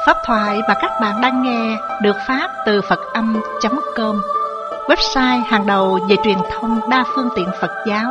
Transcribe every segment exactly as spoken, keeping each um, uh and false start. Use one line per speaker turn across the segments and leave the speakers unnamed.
Pháp thoại mà các bạn đang nghe được phát từ Phật Âm chấm com, website hàng đầu về truyền thông đa phương tiện Phật giáo.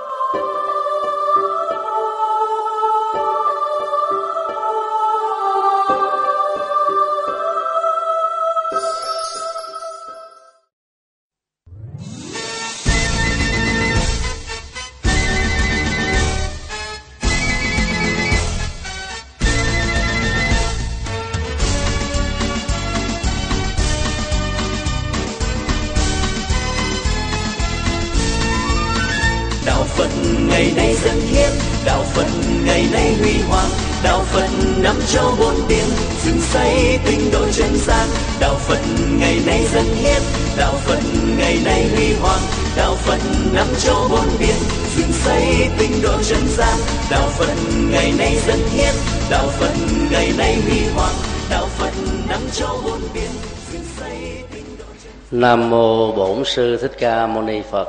Ngày nay dân hiến, đạo Phật ngày nay huy hoàng, đạo Phật năm châu bốn biển, dựng xây tinh độ chân gian. Đạo Phật ngày nay dân hiến, đạo Phật ngày nay huy hoàng, đạo Phật năm châu bốn biển, dựng xây tinh độ chân gian. Đạo Phật ngày nay dân hiến, đạo Phật ngày nay huy hoàng, đạo Phật năm châu bốn biển, dựng xây tinh độ chân gian.
Nam mô Bổn Sư Thích Ca Mâu Ni Phật.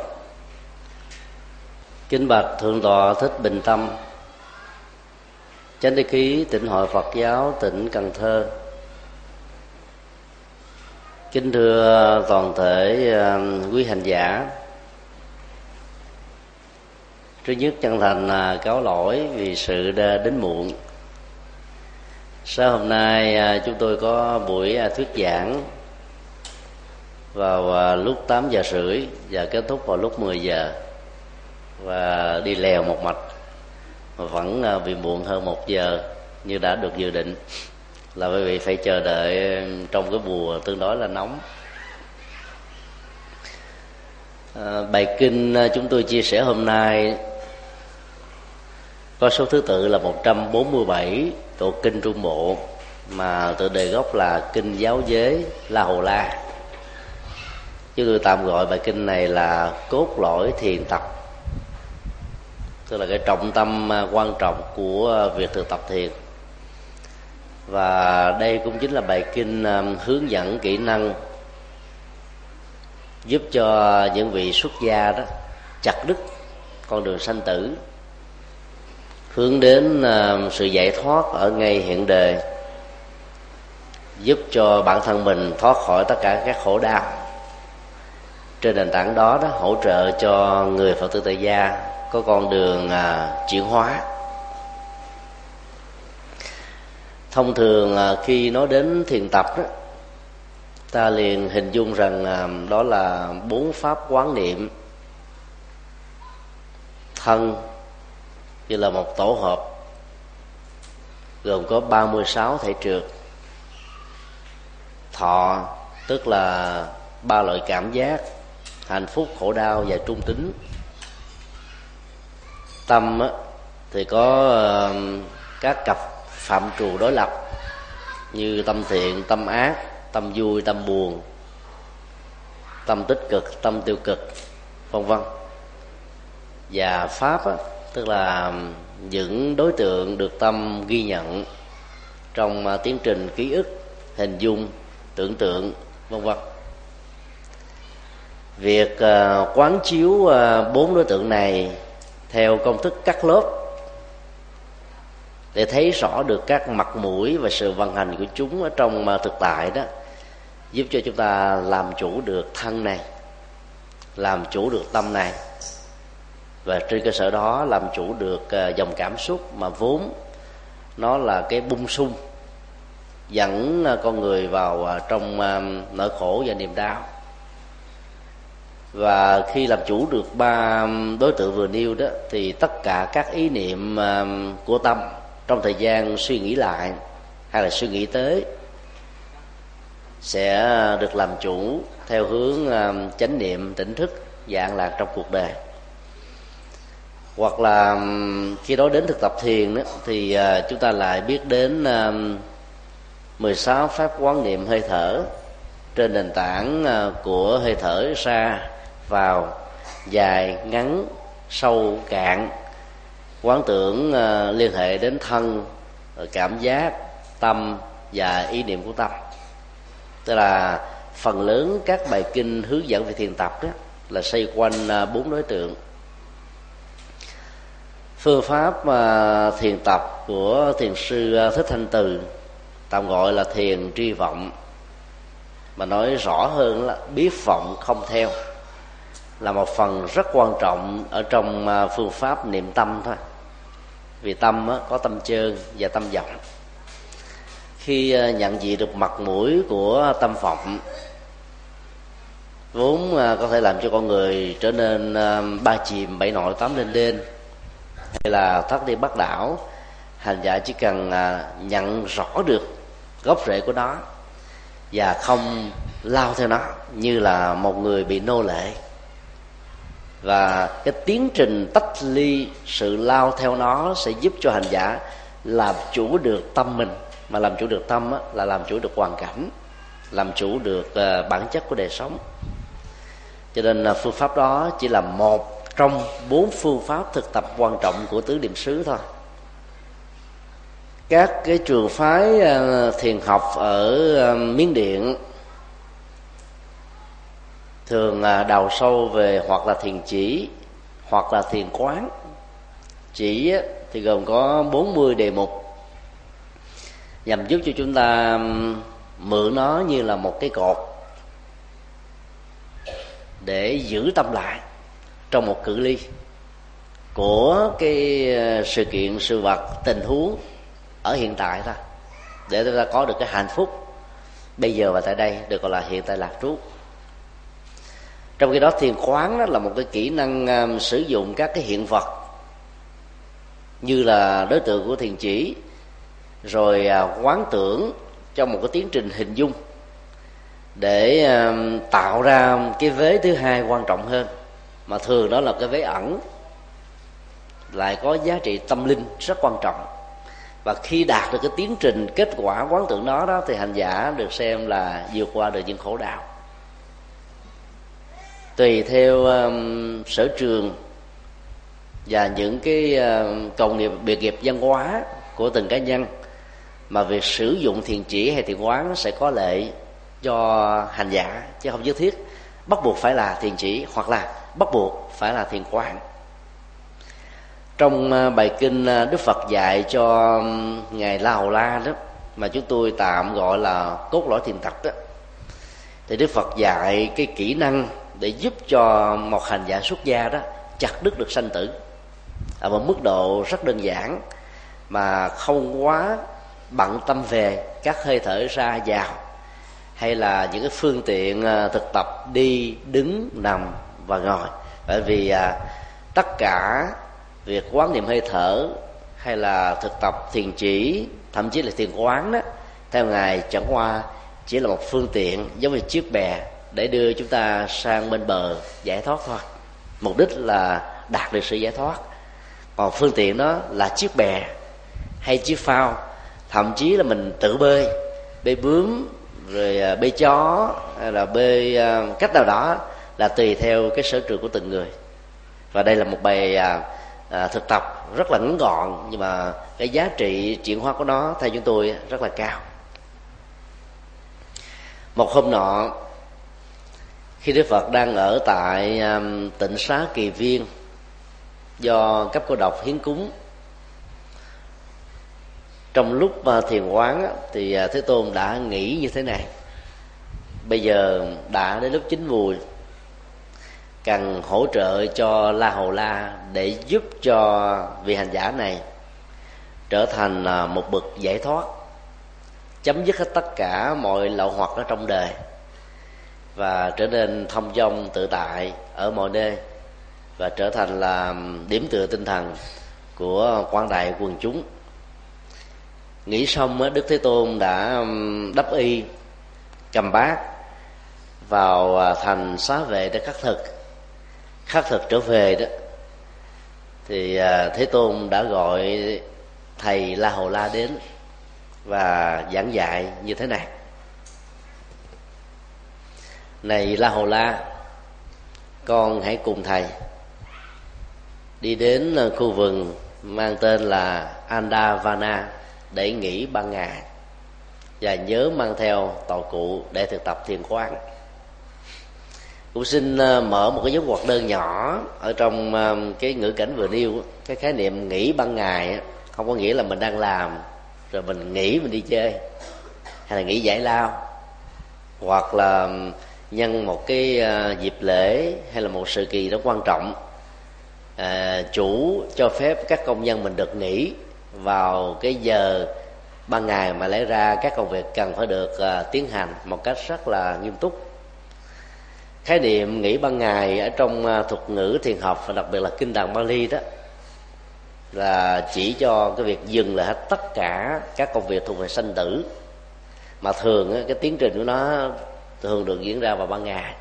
Kính bạch Thượng tọa Thích Bình Tâm, Chánh Đế Ký Tỉnh Hội Phật giáo tỉnh Cần Thơ. Kính thưa toàn thể quý hành giả, trước nhất chân thành cáo lỗi vì sự đến muộn. Sáng hôm nay chúng tôi có buổi thuyết giảng vào lúc tám giờ rưỡi và kết thúc vào lúc mười giờ, và đi lèo một mạch mà vẫn bị muộn hơn một giờ như đã được dự định, là bởi vì phải chờ đợi trong cái mùa tương đối là nóng. À, bài kinh chúng tôi chia sẻ hôm nay có số thứ tự là một trăm bốn mươi bảy, tổ kinh Trung Bộ, mà tựa đề gốc là Kinh Giáo Giới La Hầu La. Chứ tôi tạm gọi bài kinh này là cốt lõi thiền tập, tức là cái trọng tâm quan trọng của việc thực tập thiền. Và đây cũng chính là bài kinh hướng dẫn kỹ năng giúp cho những vị xuất gia đó chặt đứt con đường sanh tử, hướng đến sự giải thoát ở ngay hiện đời, giúp cho bản thân mình thoát khỏi tất cả các khổ đau. Trên nền tảng đó đó hỗ trợ cho người Phật tử tại gia có con đường à, chuyển hóa. Thông thường à, khi nói đến thiền tập đó, ta liền hình dung rằng à, đó là bốn pháp quán niệm thân như là một tổ hợp gồm có ba mươi sáu thể trượt. Thọ tức là ba loại cảm giác: hạnh phúc, khổ đau và trung tính. Tâm á, thì có uh, các cặp phạm trù đối lập như tâm thiện, tâm ác, tâm vui, tâm buồn, tâm tích cực, tâm tiêu cực, vân vân. Và pháp á, tức là những đối tượng được tâm ghi nhận trong uh, tiến trình ký ức, hình dung, tưởng tượng, vân vân. Việc uh, quán chiếu uh, bốn đối tượng này theo công thức cắt lớp để thấy rõ được các mặt mũi và sự vận hành của chúng ở trong thực tại đó, giúp cho chúng ta làm chủ được thân này, làm chủ được tâm này, và trên cơ sở đó làm chủ được dòng cảm xúc mà vốn nó là cái bung sung dẫn con người vào trong nỗi khổ và niềm đau. Và khi làm chủ được ba đối tượng vừa nêu đó, thì tất cả các ý niệm của tâm trong thời gian suy nghĩ lại hay là suy nghĩ tới sẽ được làm chủ theo hướng chánh niệm, tỉnh thức và an lạc trong cuộc đời. Hoặc là khi nói đến thực tập thiền đó, thì chúng ta lại biết đến mười sáu pháp quán niệm hơi thở trên nền tảng của hơi thở ra vào, dài, ngắn, sâu, cạn, quán tưởng uh, liên hệ đến thân, cảm giác, tâm và ý niệm của tâm. Tức là phần lớn các bài kinh hướng dẫn về thiền tập đó là xoay quanh bốn uh, đối tượng. Phương pháp uh, thiền tập của thiền sư uh, Thích Thanh Từ tạm gọi là thiền tri vọng, mà nói rõ hơn là biết vọng không theo, là một phần rất quan trọng ở trong phương pháp niệm tâm thôi. Vì tâm có tâm chơn và tâm vọng. Khi nhận diện được mặt mũi của tâm vọng, vốn có thể làm cho con người trở nên ba chìm bảy nổi tám lên đên, hay là thất đi bắt đảo, hành giả chỉ cần nhận rõ được gốc rễ của nó và không lao theo nó như là một người bị nô lệ. Và cái tiến trình tách ly sự lao theo nó sẽ giúp cho hành giả làm chủ được tâm mình. Mà làm chủ được tâm á, là làm chủ được hoàn cảnh, làm chủ được uh, bản chất của đời sống. Cho nên uh, phương pháp đó chỉ là một trong bốn phương pháp thực tập quan trọng của tứ niệm xứ thôi. Các cái trường phái uh, thiền học ở uh, Miến Điện thường uh, đào sâu về hoặc là thiền chỉ hoặc là thiền quán. Chỉ uh, thì gồm có bốn mươi đề mục, nhằm giúp cho chúng ta mượn nó như là một cái cột để giữ tâm lại trong một cự ly của cái sự kiện, sự vật, tình huống ở hiện tại thôi, để chúng ta có được cái hạnh phúc bây giờ và tại đây, được gọi là hiện tại lạc trú. Trong khi đó thiền quán đó là một cái kỹ năng um, sử dụng các cái hiện vật như là đối tượng của thiền chỉ, rồi uh, quán tưởng trong một cái tiến trình hình dung để uh, tạo ra cái vế thứ hai quan trọng hơn, mà thường đó là cái vế ẩn, lại có giá trị tâm linh rất quan trọng. Và khi đạt được cái tiến trình kết quả quán tưởng đó, đó thì hành giả được xem là vượt qua được những khổ đau. Tùy theo um, sở trường và những cái uh, công nghiệp, biệt nghiệp văn hóa của từng cá nhân, mà việc sử dụng thiền chỉ hay thiền quán nó sẽ có lợi cho hành giả, chứ không nhất thiết bắt buộc phải là thiền chỉ hoặc là bắt buộc phải là thiền quán. Trong bài kinh Đức Phật dạy cho ngài La Hầu La đó, mà chúng tôi tạm gọi là cốt lõi thiền tập đó, thì Đức Phật dạy cái kỹ năng để giúp cho một hành giả xuất gia đó chặt đứt được sanh tử ở một mức độ rất đơn giản, mà không quá bận tâm về các hơi thở ra vào, hay là những cái phương tiện thực tập đi, đứng, nằm và ngồi. Bởi vì à, tất cả việc quán niệm hơi thở hay là thực tập thiền chỉ, thậm chí là thiền quán đó, theo ngài chẳng qua chỉ là một phương tiện giống như chiếc bè để đưa chúng ta sang bên bờ giải thoát thôi. Mục đích là đạt được sự giải thoát. Còn phương tiện đó là chiếc bè hay chiếc phao, thậm chí là mình tự bơi, bơi bướm, rồi bơi chó, hay là bơi cách nào đó, là tùy theo cái sở trường của từng người. Và đây là một bài à, à, thực tập rất là ngắn gọn, nhưng mà cái giá trị chuyển hóa của nó theo chúng tôi rất là cao. Một hôm nọ, khi Đức Phật đang ở tại um, tịnh xá Kỳ Viên do cấp cô độc hiến cúng, trong lúc uh, thiền quán á, thì uh, Thế Tôn đã nghĩ như thế này: bây giờ đã đến lúc chín mùi, cần hỗ trợ cho La Hầu La để giúp cho vị hành giả này trở thành uh, một bậc giải thoát, chấm dứt hết tất cả mọi lậu hoặc ở trong đời và trở nên thông dong tự tại ở mọi nơi, và trở thành là điểm tựa tinh thần của quảng đại quần chúng. Nghĩ xong, Đức Thế Tôn đã đắp y, cầm bát vào thành xá vệ để khắc thực. Khắc thực trở về đó thì Thế Tôn đã gọi thầy La Hầu La đến và giảng dạy như thế này: này La Hầu La, con hãy cùng thầy đi đến khu vườn mang tên là Andavana để nghỉ ban ngày, và nhớ mang theo tọa cụ để thực tập thiền quán. Cũng xin mở một cái dấu ngoặc đơn nhỏ ở trong cái ngữ cảnh vừa nêu. Cái khái niệm nghỉ ban ngày không có nghĩa là mình đang làm rồi mình nghỉ mình đi chơi, hay là nghỉ giải lao, hoặc là nhân một cái dịp lễ hay là một sự kỳ đó quan trọng, à, chủ cho phép các công nhân mình được nghỉ vào cái giờ ban ngày mà lẽ ra các công việc cần phải được uh, tiến hành một cách rất là nghiêm túc. Khái niệm nghỉ ban ngày ở trong uh, thuật ngữ thiền học và đặc biệt là kinh tạng Bali đó là chỉ cho cái việc dừng lại hết tất cả các công việc thuộc về sanh tử, mà thường uh, cái tiến trình của nó thường được diễn ra vào ban ngày,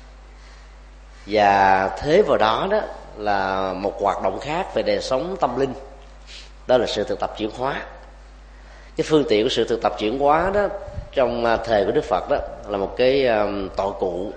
và thế vào đó đó là một hoạt động khác về đời sống tâm linh, đó là sự thực tập chuyển hóa. Cái phương tiện của sự thực tập chuyển hóa đó trong thời của Đức Phật đó là một cái um, tội cụ,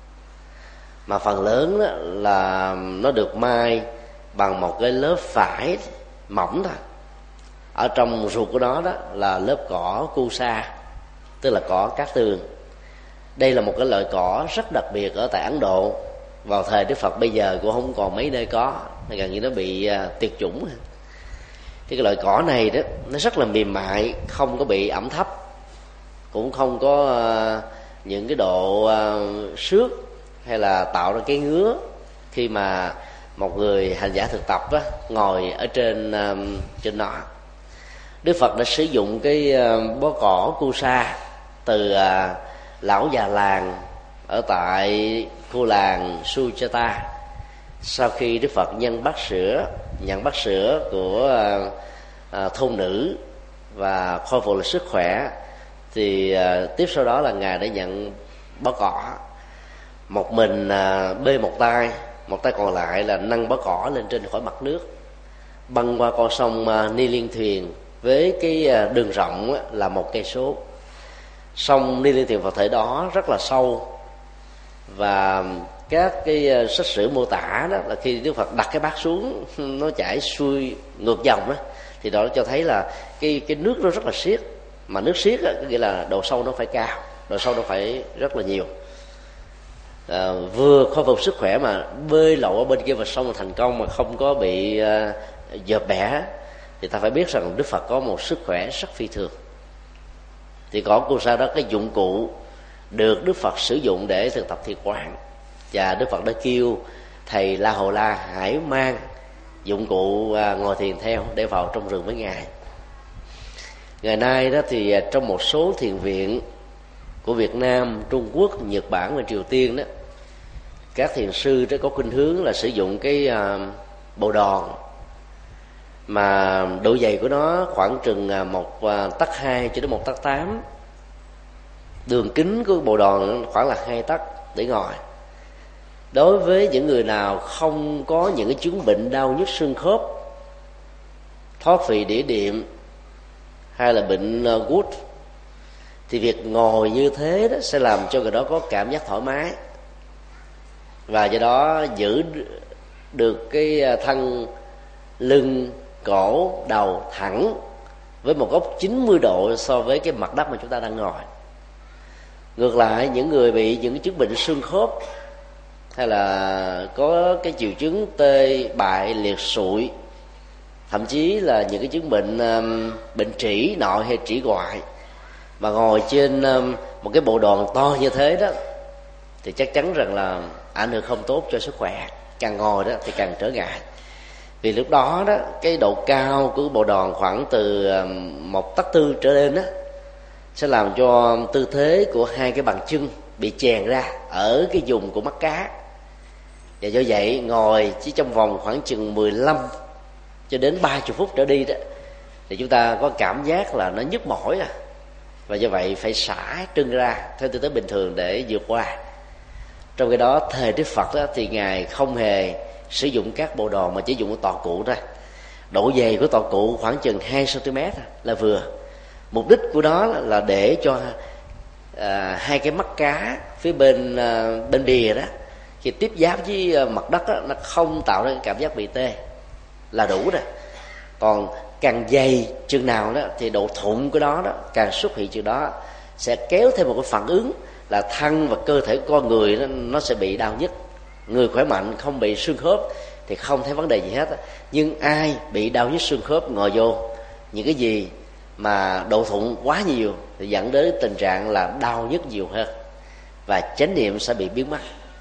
mà phần lớn đó là nó được may bằng một cái lớp vải mỏng thôi. Ở trong ruột của nó đó là lớp cỏ kusa, tức là cỏ cát tường. Đây là một cái loại cỏ rất đặc biệt ở tại Ấn Độ. Vào thời Đức Phật bây giờ cũng không còn mấy nơi có, gần như nó bị uh, tuyệt chủng. Thì cái loại cỏ này đó nó rất là mềm mại, không có bị ẩm thấp, cũng không có uh, những cái độ uh, xước hay là tạo ra cái ngứa khi mà một người hành giả thực tập đó, ngồi ở trên uh, trên nó. Đức Phật đã sử dụng cái uh, bó cỏ kusa từ uh, lão già làng ở tại khu làng Sujata. Sau khi Đức Phật nhân bát sữa, nhận bát sữa của uh, thôn nữ và khôi phục lại sức khỏe, thì uh, tiếp sau đó là ngài đã nhận bó cỏ. Một mình uh, bê một tay, một tay còn lại là nâng bó cỏ lên trên khỏi mặt nước, băng qua con sông uh, Ni Liên Thuyền với cái uh, đường rộng uh, là một cây số. Sông Ni Liên Thuyền vào thời đó rất là sâu, và các cái sách sử mô tả đó là khi Đức Phật đặt cái bát xuống, nó chảy xuôi ngược dòng đó, thì đó cho thấy là cái cái nước nó rất là xiết, mà nước xiết đó, có nghĩa là độ sâu nó phải cao, độ sâu nó phải rất là nhiều. À, vừa khôi phục sức khỏe mà bơi lội ở bên kia vào sông thành công mà không có bị uh, dợp bẻ, thì ta phải biết rằng Đức Phật có một sức khỏe rất phi thường. Thì có cô sao đó cái dụng cụ được Đức Phật sử dụng để thực tập thiền quán, và Đức Phật đã kêu thầy La Hầu La hãy mang dụng cụ ngồi thiền theo để vào trong rừng với ngài. Ngày nay đó thì trong một số thiền viện của Việt Nam, Trung Quốc, Nhật Bản và Triều Tiên đó, các thiền sư đó có khuynh hướng là sử dụng cái bồ đòn mà độ dày của nó khoảng chừng một tấc hai cho đến một tấc tám, đường kính của bộ đòn khoảng là hai tấc để ngồi. Đối với những người nào không có những cái chứng bệnh đau nhức xương khớp, thoát vị đĩa đệm hay là bệnh gút, thì việc ngồi như thế đó sẽ làm cho người đó có cảm giác thoải mái, và do đó giữ được cái thân lưng, cổ, đầu thẳng với một góc chín mươi độ so với cái mặt đất mà chúng ta đang ngồi. Ngược lại, những người bị những cái chứng bệnh xương khớp hay là có cái triệu chứng tê bại, liệt sụi, thậm chí là những cái chứng bệnh um, bệnh trĩ nội hay trĩ ngoại, mà ngồi trên um, một cái bộ đòn to như thế đó, thì chắc chắn rằng là ảnh hưởng không tốt cho sức khỏe. Càng ngồi đó thì càng trở ngại, vì lúc đó đó cái độ cao của bộ đòn khoảng từ um, một tấc tư trở lên đó sẽ làm cho tư thế của hai cái bàn chân bị chèn ra ở cái vùng của mắt cá, và do vậy ngồi chỉ trong vòng khoảng chừng mười lăm cho đến ba mươi phút trở đi đó, thì chúng ta có cảm giác là nó nhức mỏi à, và do vậy phải xả chân ra theo tư thế bình thường để vượt qua. Trong cái đó thời Đức Phật đó, thì ngài không hề sử dụng các bộ đòn mà chỉ dùng cái tọa cụ thôi. Độ dày của tọa cụ khoảng chừng hai xăng-ti-mét là vừa. Mục đích của đó là để cho à, hai cái mắt cá phía bên à, bên bìa đó, khi tiếp giáp với mặt đất đó, nó không tạo ra cái cảm giác bị tê là đủ rồi. Còn càng dày chừng nào đó thì độ thụng của đó, đó càng xuất hiện chừng đó, sẽ kéo thêm một cái phản ứng là thân và cơ thể của con người đó, nó sẽ bị đau nhức. Người khỏe mạnh không bị xương khớp thì không thấy vấn đề gì hết, nhưng ai bị đau nhức xương khớp ngồi vô những cái gì mà độ thuận quá nhiều thì dẫn đến tình trạng là đau nhức nhiều hơn, và chánh niệm sẽ bị biến mất.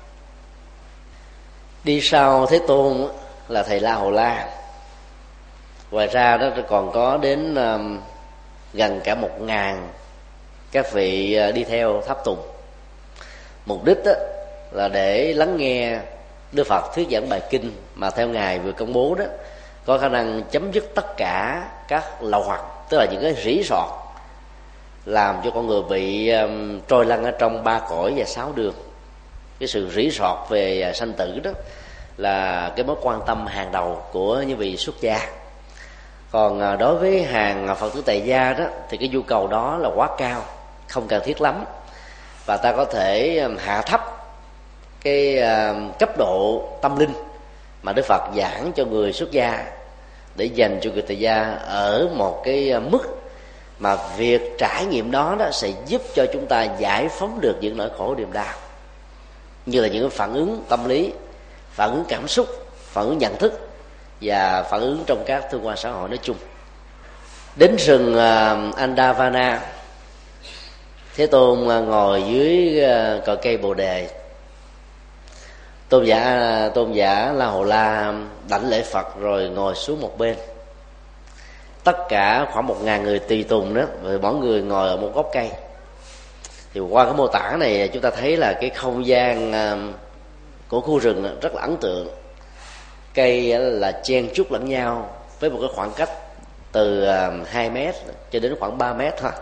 Đi sau Thế Tôn là thầy La Hầu La. Ngoài ra đó còn có đến um, gần cả một ngàn các vị đi theo tháp tùng. Mục đích đó là để lắng nghe Đức Phật thuyết giảng bài kinh mà theo ngài vừa công bố đó, có khả năng chấm dứt tất cả các lậu hoặc, tức là những cái rỉ sọt làm cho con người bị um, trôi lăn ở trong ba cõi và sáu đường. Cái sự rỉ sọt về sanh tử đó là cái mối quan tâm hàng đầu của những vị xuất gia. Còn uh, đối với hàng Phật tử tại gia đó thì cái nhu cầu đó là quá cao, không cần thiết lắm, và ta có thể um, hạ thấp cái uh, cấp độ tâm linh mà Đức Phật giảng cho người xuất gia để dành cho người tại gia ở một cái mức mà việc trải nghiệm đó, đó sẽ giúp cho chúng ta giải phóng được những nỗi khổ niềm đau, như là những phản ứng tâm lý, phản ứng cảm xúc, phản ứng nhận thức và phản ứng trong các thương quan xã hội nói chung. Đến rừng uh, Andavana, Thế Tôn uh, ngồi dưới uh, cội cây Bồ Đề. Tôn giả tôn giả La Hầu La đảnh lễ Phật rồi ngồi xuống một bên. Tất cả khoảng một ngàn người tùy tùng đó, rồi mỗi người ngồi ở một gốc cây. Thì qua cái mô tả này chúng ta thấy là cái không gian của khu rừng rất là ấn tượng. Cây là chen chúc lẫn nhau với một cái khoảng cách từ hai mét cho đến khoảng ba mét thôi,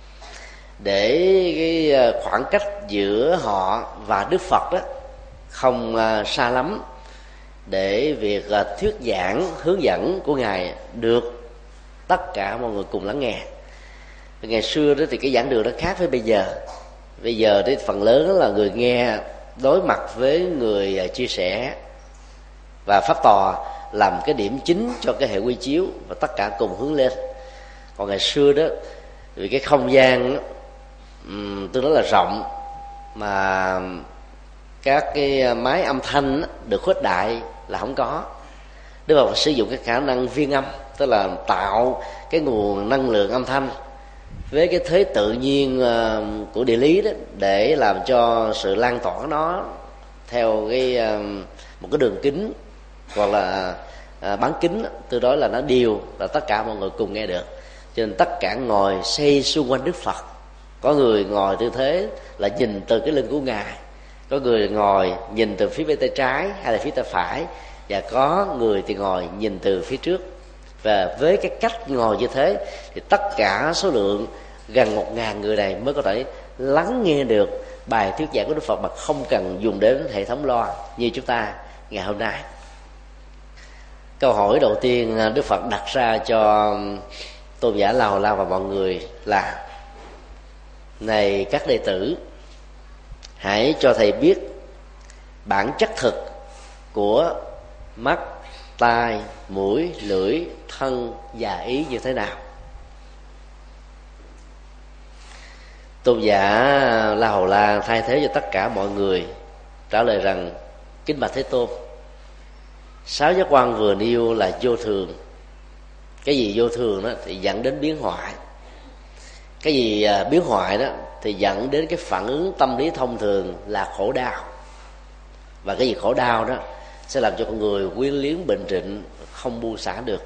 để cái khoảng cách giữa họ và Đức Phật đó không uh, xa lắm, để việc uh, thuyết giảng hướng dẫn của ngài được tất cả mọi người cùng lắng nghe. Ngày xưa đó thì cái giảng đường nó khác với bây giờ. Bây giờ thì phần lớn là người nghe đối mặt với người uh, chia sẻ, và pháp tòa làm cái điểm chính cho cái hệ quy chiếu, và tất cả cùng hướng lên. Còn ngày xưa đó vì cái không gian đó, um, tôi nói là rộng, mà các cái máy âm thanh được khuếch đại là không có. Đức Phật sử dụng cái khả năng viên âm, tức là tạo cái nguồn năng lượng âm thanh với cái thế tự nhiên của địa lý đó, để làm cho sự lan tỏa nó theo cái một cái đường kính hoặc là bán kính, từ đó là nó đều là tất cả mọi người cùng nghe được. Cho nên tất cả ngồi xây xung quanh Đức Phật. Có người ngồi tư thế là nhìn từ cái lưng của ngài, có người ngồi nhìn từ phía bên tay trái hay là phía tay phải, và có người thì ngồi nhìn từ phía trước. Và với cái cách ngồi như thế thì tất cả số lượng gần một ngàn người này mới có thể lắng nghe được bài thuyết giảng của Đức Phật mà không cần dùng đến hệ thống loa như chúng ta ngày hôm nay. Câu hỏi đầu tiên Đức Phật đặt ra cho tôn giả La Hầu La và mọi người là: này các đệ tử, hãy cho thầy biết bản chất thực của mắt, tai, mũi, lưỡi, thân và ý như thế nào. Tôn giả La Hầu La thay thế cho tất cả mọi người trả lời rằng: kính bạch Thế Tôn, sáu giác quan vừa nêu là vô thường. Cái gì vô thường đó thì dẫn đến biến hoại. Cái gì biến hoại đó thì dẫn đến cái phản ứng tâm lý thông thường là khổ đau. Và cái gì khổ đau đó sẽ làm cho con người quyến luyến bệnh rịnh, không buông xả được.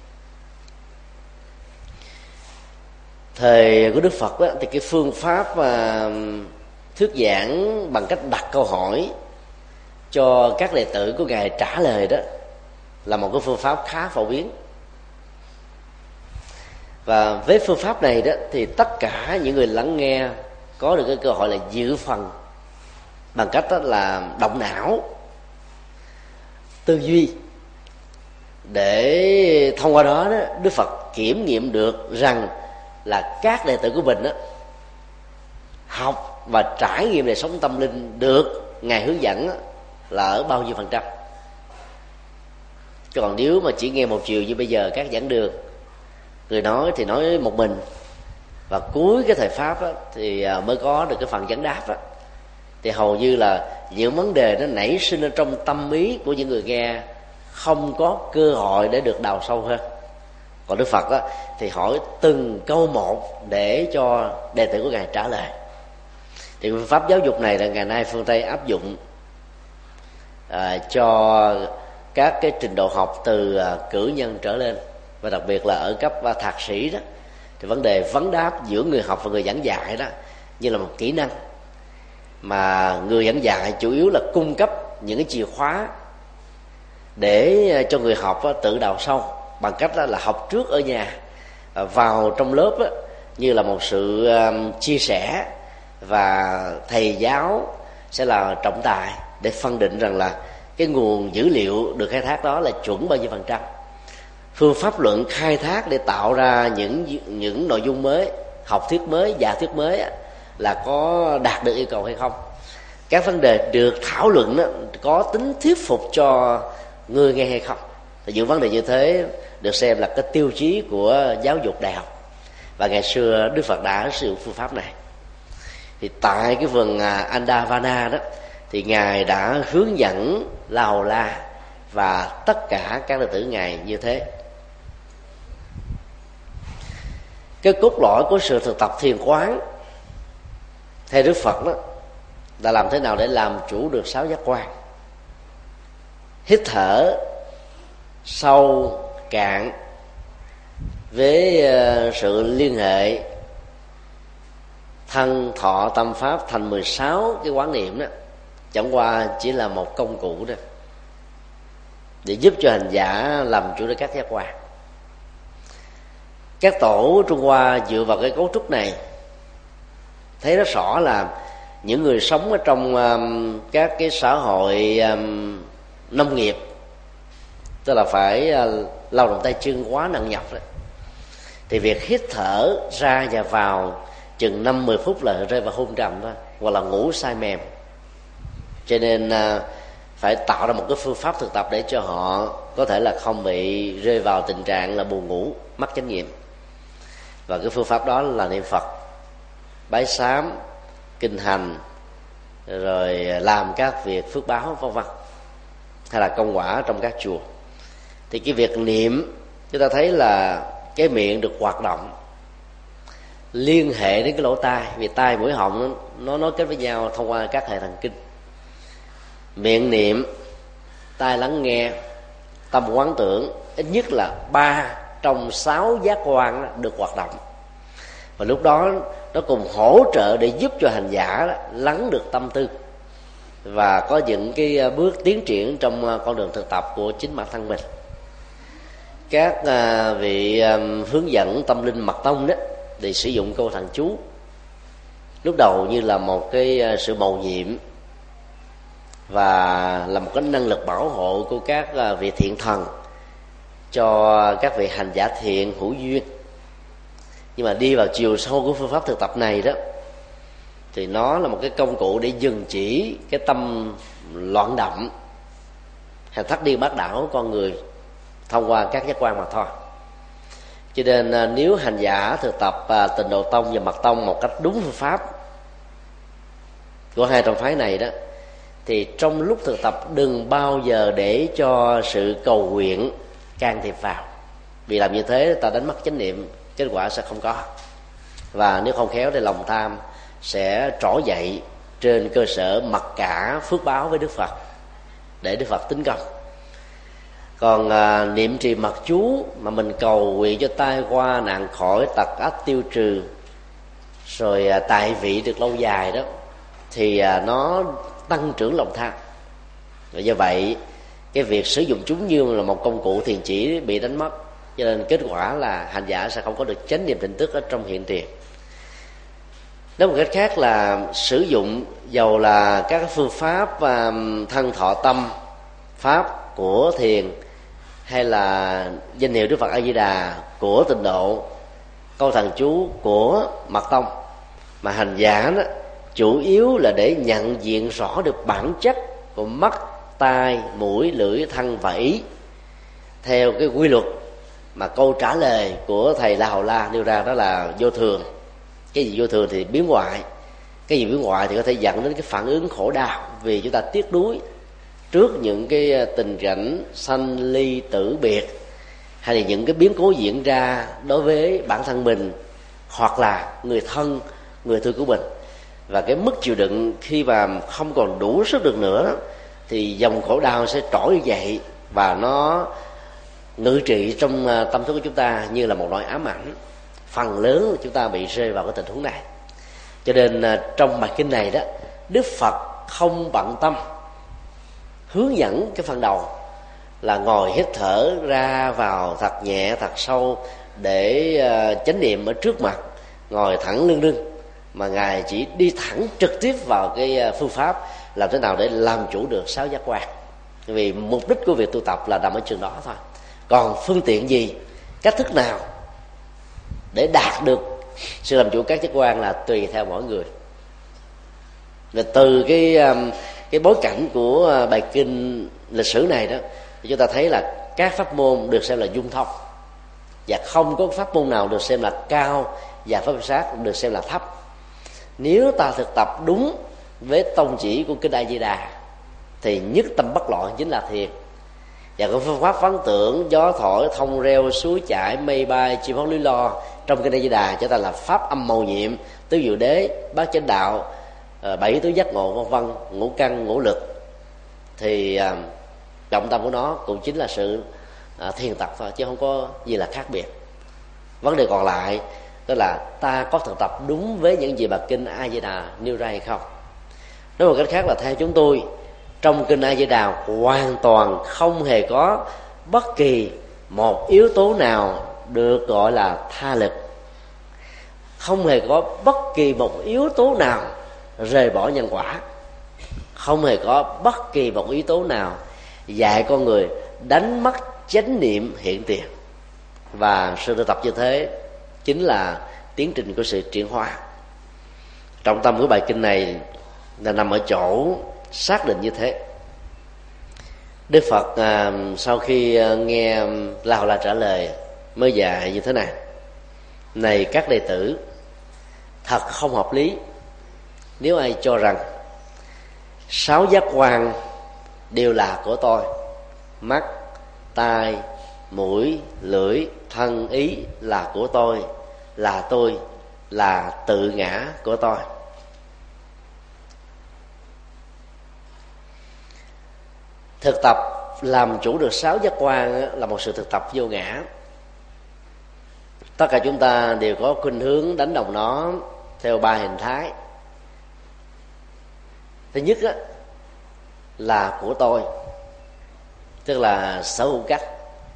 Thời của Đức Phật đó, thì cái phương pháp mà thuyết giảng bằng cách đặt câu hỏi cho các đệ tử của ngài trả lời đó là một cái phương pháp khá phổ biến. Và với phương pháp này đó thì tất cả những người lắng nghe có được cái cơ hội là dự phần bằng cách đó là động não, tư duy, để thông qua đó, đó Đức Phật kiểm nghiệm được rằng là các đệ tử của mình đó học và trải nghiệm đời sống tâm linh được ngài hướng dẫn đó, là ở bao nhiêu phần trăm. Còn nếu mà chỉ nghe một chiều như bây giờ các giảng đường, người nói thì nói một mình, và cuối cái thời pháp đó, thì mới có được cái phần vấn đáp đó, thì hầu như là những vấn đề nó nảy sinh ở trong tâm ý của những người nghe không có cơ hội để được đào sâu hơn. Còn Đức Phật á, thì hỏi từng câu một để cho đệ tử của ngài trả lời. Thì phương pháp giáo dục này là ngày nay phương Tây áp dụng à, cho các cái trình độ học từ à, cử nhân trở lên, và đặc biệt là ở cấp à, thạc sĩ đó, thì vấn đề vấn đáp giữa người học và người giảng dạy đó như là một kỹ năng mà người giảng dạy chủ yếu là cung cấp những cái chìa khóa để cho người học tự đào sâu bằng cách là học trước ở nhà, vào trong lớp như là một sự chia sẻ, và thầy giáo sẽ là trọng tài để phân định rằng là cái nguồn dữ liệu được khai thác đó là chuẩn bao nhiêu phần trăm. Phương pháp luận khai thác để tạo ra những những nội dung mới, học thuyết mới, giả thuyết mới là có đạt được yêu cầu hay không. Các vấn đề được thảo luận đó, có tính thuyết phục cho người nghe hay không. Thì những vấn đề như thế được xem là cái tiêu chí của giáo dục đại học, và ngày xưa Đức Phật đã sử dụng phương pháp này. Thì tại cái vườn Andavana đó thì ngài đã hướng dẫn La Hầu La và tất cả các đệ tử ngài như thế. Cái cốt lõi của sự thực tập thiền quán theo Đức Phật đó là làm thế nào để làm chủ được sáu giác quan. Hít thở sâu cạn với sự liên hệ thân thọ tâm pháp thành mười sáu cái quán niệm đó, chẳng qua chỉ là một công cụ đó để giúp cho hành giả làm chủ được các giác quan. Các tổ Trung Hoa dựa vào cái cấu trúc này thấy rất rõ là những người sống ở trong um, các cái xã hội um, nông nghiệp, tức là phải uh, lao động tay chân quá nặng nhọc đấy, thì việc hít thở ra và vào chừng năm mười phút là rơi vào hôn trầm thôi, hoặc là ngủ say mềm. Cho nên uh, phải tạo ra một cái phương pháp thực tập để cho họ có thể là không bị rơi vào tình trạng là buồn ngủ, mất chánh niệm. Và cái phương pháp đó là niệm Phật, bái sám, kinh hành, rồi làm các việc phước báo vân vân, hay là công quả trong các chùa. Thì cái việc niệm chúng ta thấy là cái miệng được hoạt động, liên hệ đến cái lỗ tai, vì tai mũi họng nó nối kết với nhau thông qua các hệ thần kinh. Miệng niệm, tai lắng nghe, tâm quán tưởng, ít nhất là ba trong sáu giác quan được hoạt động, và lúc đó nó cùng hỗ trợ để giúp cho hành giả lắng được tâm tư và có những cái bước tiến triển trong con đường thực tập của chính bản thân mình. Các vị hướng dẫn tâm linh mật tông đó thì sử dụng câu thần chú lúc đầu như là một cái sự mầu nhiệm và là một cái năng lực bảo hộ của các vị thiện thần cho các vị hành giả thiện hữu duyên. Nhưng mà đi vào chiều sâu của phương pháp thực tập này đó thì nó là một cái công cụ để dừng chỉ cái tâm loạn động hay thất điên bát đảo của con người thông qua các giác quan mà thôi. Cho nên nếu hành giả thực tập Tịnh Độ Tông và Mật Tông một cách đúng phương pháp của hai tông phái này đó, thì trong lúc thực tập đừng bao giờ để cho sự cầu nguyện can thiệp vào, vì làm như thế ta đánh mất chánh niệm, kết quả sẽ không có. Và nếu không khéo thì lòng tham sẽ trỗi dậy trên cơ sở mặc cả phước báo với Đức Phật để Đức Phật tính công. Còn à, niệm trì mật chú mà mình cầu nguyện cho tai qua nạn khỏi, tật ách tiêu trừ, rồi à, tại vị được lâu dài đó, thì à, nó tăng trưởng lòng tham. Và do vậy cái việc sử dụng chúng như là một công cụ thiền chỉ bị đánh mất, cho nên kết quả là hành giả sẽ không có được chánh niệm tỉnh thức ở trong hiện tiền. Nói một cách khác là sử dụng dầu là các phương pháp um, thân thọ tâm pháp của thiền, hay là danh hiệu Đức Phật A Di Đà của Tịnh Độ, câu thần chú của Mật Tông, mà hành giả đó chủ yếu là để nhận diện rõ được bản chất của mắt, tai, mũi, lưỡi, thân và ý theo cái quy luật mà câu trả lời của thầy La Hầu La nêu ra, đó là vô thường. Cái gì vô thường thì biến hoại, cái gì biến hoại thì có thể dẫn đến cái phản ứng khổ đau, vì chúng ta tiếc nuối trước những cái tình cảnh sanh ly tử biệt, hay là những cái biến cố diễn ra đối với bản thân mình hoặc là người thân, người thương của mình, và cái mức chịu đựng khi mà không còn đủ sức được nữa thì dòng khổ đau sẽ trỗi dậy và nó ngự trị trong tâm thức của chúng ta như là một nỗi ám ảnh. Phần lớn chúng ta bị rơi vào cái tình huống này. Cho nên trong bài kinh này đó, Đức Phật không bận tâm hướng dẫn cái phần đầu là ngồi hít thở ra vào thật nhẹ thật sâu để uh, chánh niệm ở trước mặt, ngồi thẳng lưng lưng, mà Ngài chỉ đi thẳng trực tiếp vào cái uh, phương pháp làm thế nào để làm chủ được sáu giác quan. Vì mục đích của việc tu tập là nằm ở trường đó thôi. Còn phương tiện gì, cách thức nào để đạt được sự làm chủ các giác quan là tùy theo mỗi người. Và từ cái um, cái bối cảnh của bài kinh lịch sử này đó, thì chúng ta thấy là các pháp môn được xem là dung thông, và không có pháp môn nào được xem là cao và pháp sát được xem là thấp. Nếu ta thực tập đúng với tông chỉ của kinh A Di Đà thì nhất tâm bất loạn chính là thiền. Và cái phương pháp phán tưởng, gió thổi, thông reo, suối chảy, mây bay, chim hót líu lo trong kinh A Di Đà cho ta là pháp âm mầu nhiệm, tứ diệu đế, bát chánh đạo, bảy tứ giác ngộ, vân vân, ngũ căn, ngũ lực, thì trọng tâm của nó cũng chính là sự thiền tập thôi, chứ không có gì là khác biệt. Vấn đề còn lại đó là ta có thực tập đúng với những gì mà kinh A Di Đà nêu ra hay không. Nói một cách khác là theo chúng tôi, trong kinh A Di Đà hoàn toàn không hề có bất kỳ một yếu tố nào được gọi là tha lực, không hề có bất kỳ một yếu tố nào rời bỏ nhân quả, không hề có bất kỳ một yếu tố nào dạy con người đánh mất chánh niệm hiện tiền. Và sự tu tập như thế chính là tiến trình của sự chuyển hóa. Trọng tâm của bài kinh này là nằm ở chỗ xác định như thế. Đức Phật à, sau khi nghe La Hầu La trả lời mới dạy như thế này: này các đệ tử, thật không hợp lý nếu ai cho rằng sáu giác quan đều là của tôi, mắt, tai, mũi, lưỡi, thân, ý là của tôi, là tôi, là tự ngã của tôi. Thực tập làm chủ được sáu giác quan là một sự thực tập vô ngã. Tất cả chúng ta đều có khuynh hướng đánh đồng nó theo ba hình thái. Thứ nhất á, là của tôi, tức là sở hữu cách.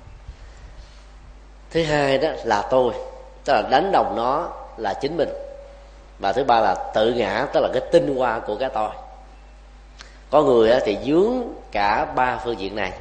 Thứ hai đó là tôi, tức là đánh đồng nó là chính mình. Và thứ ba là tự ngã, tức là cái tinh hoa của cái tôi. Có người thì dướng cả ba phương diện này.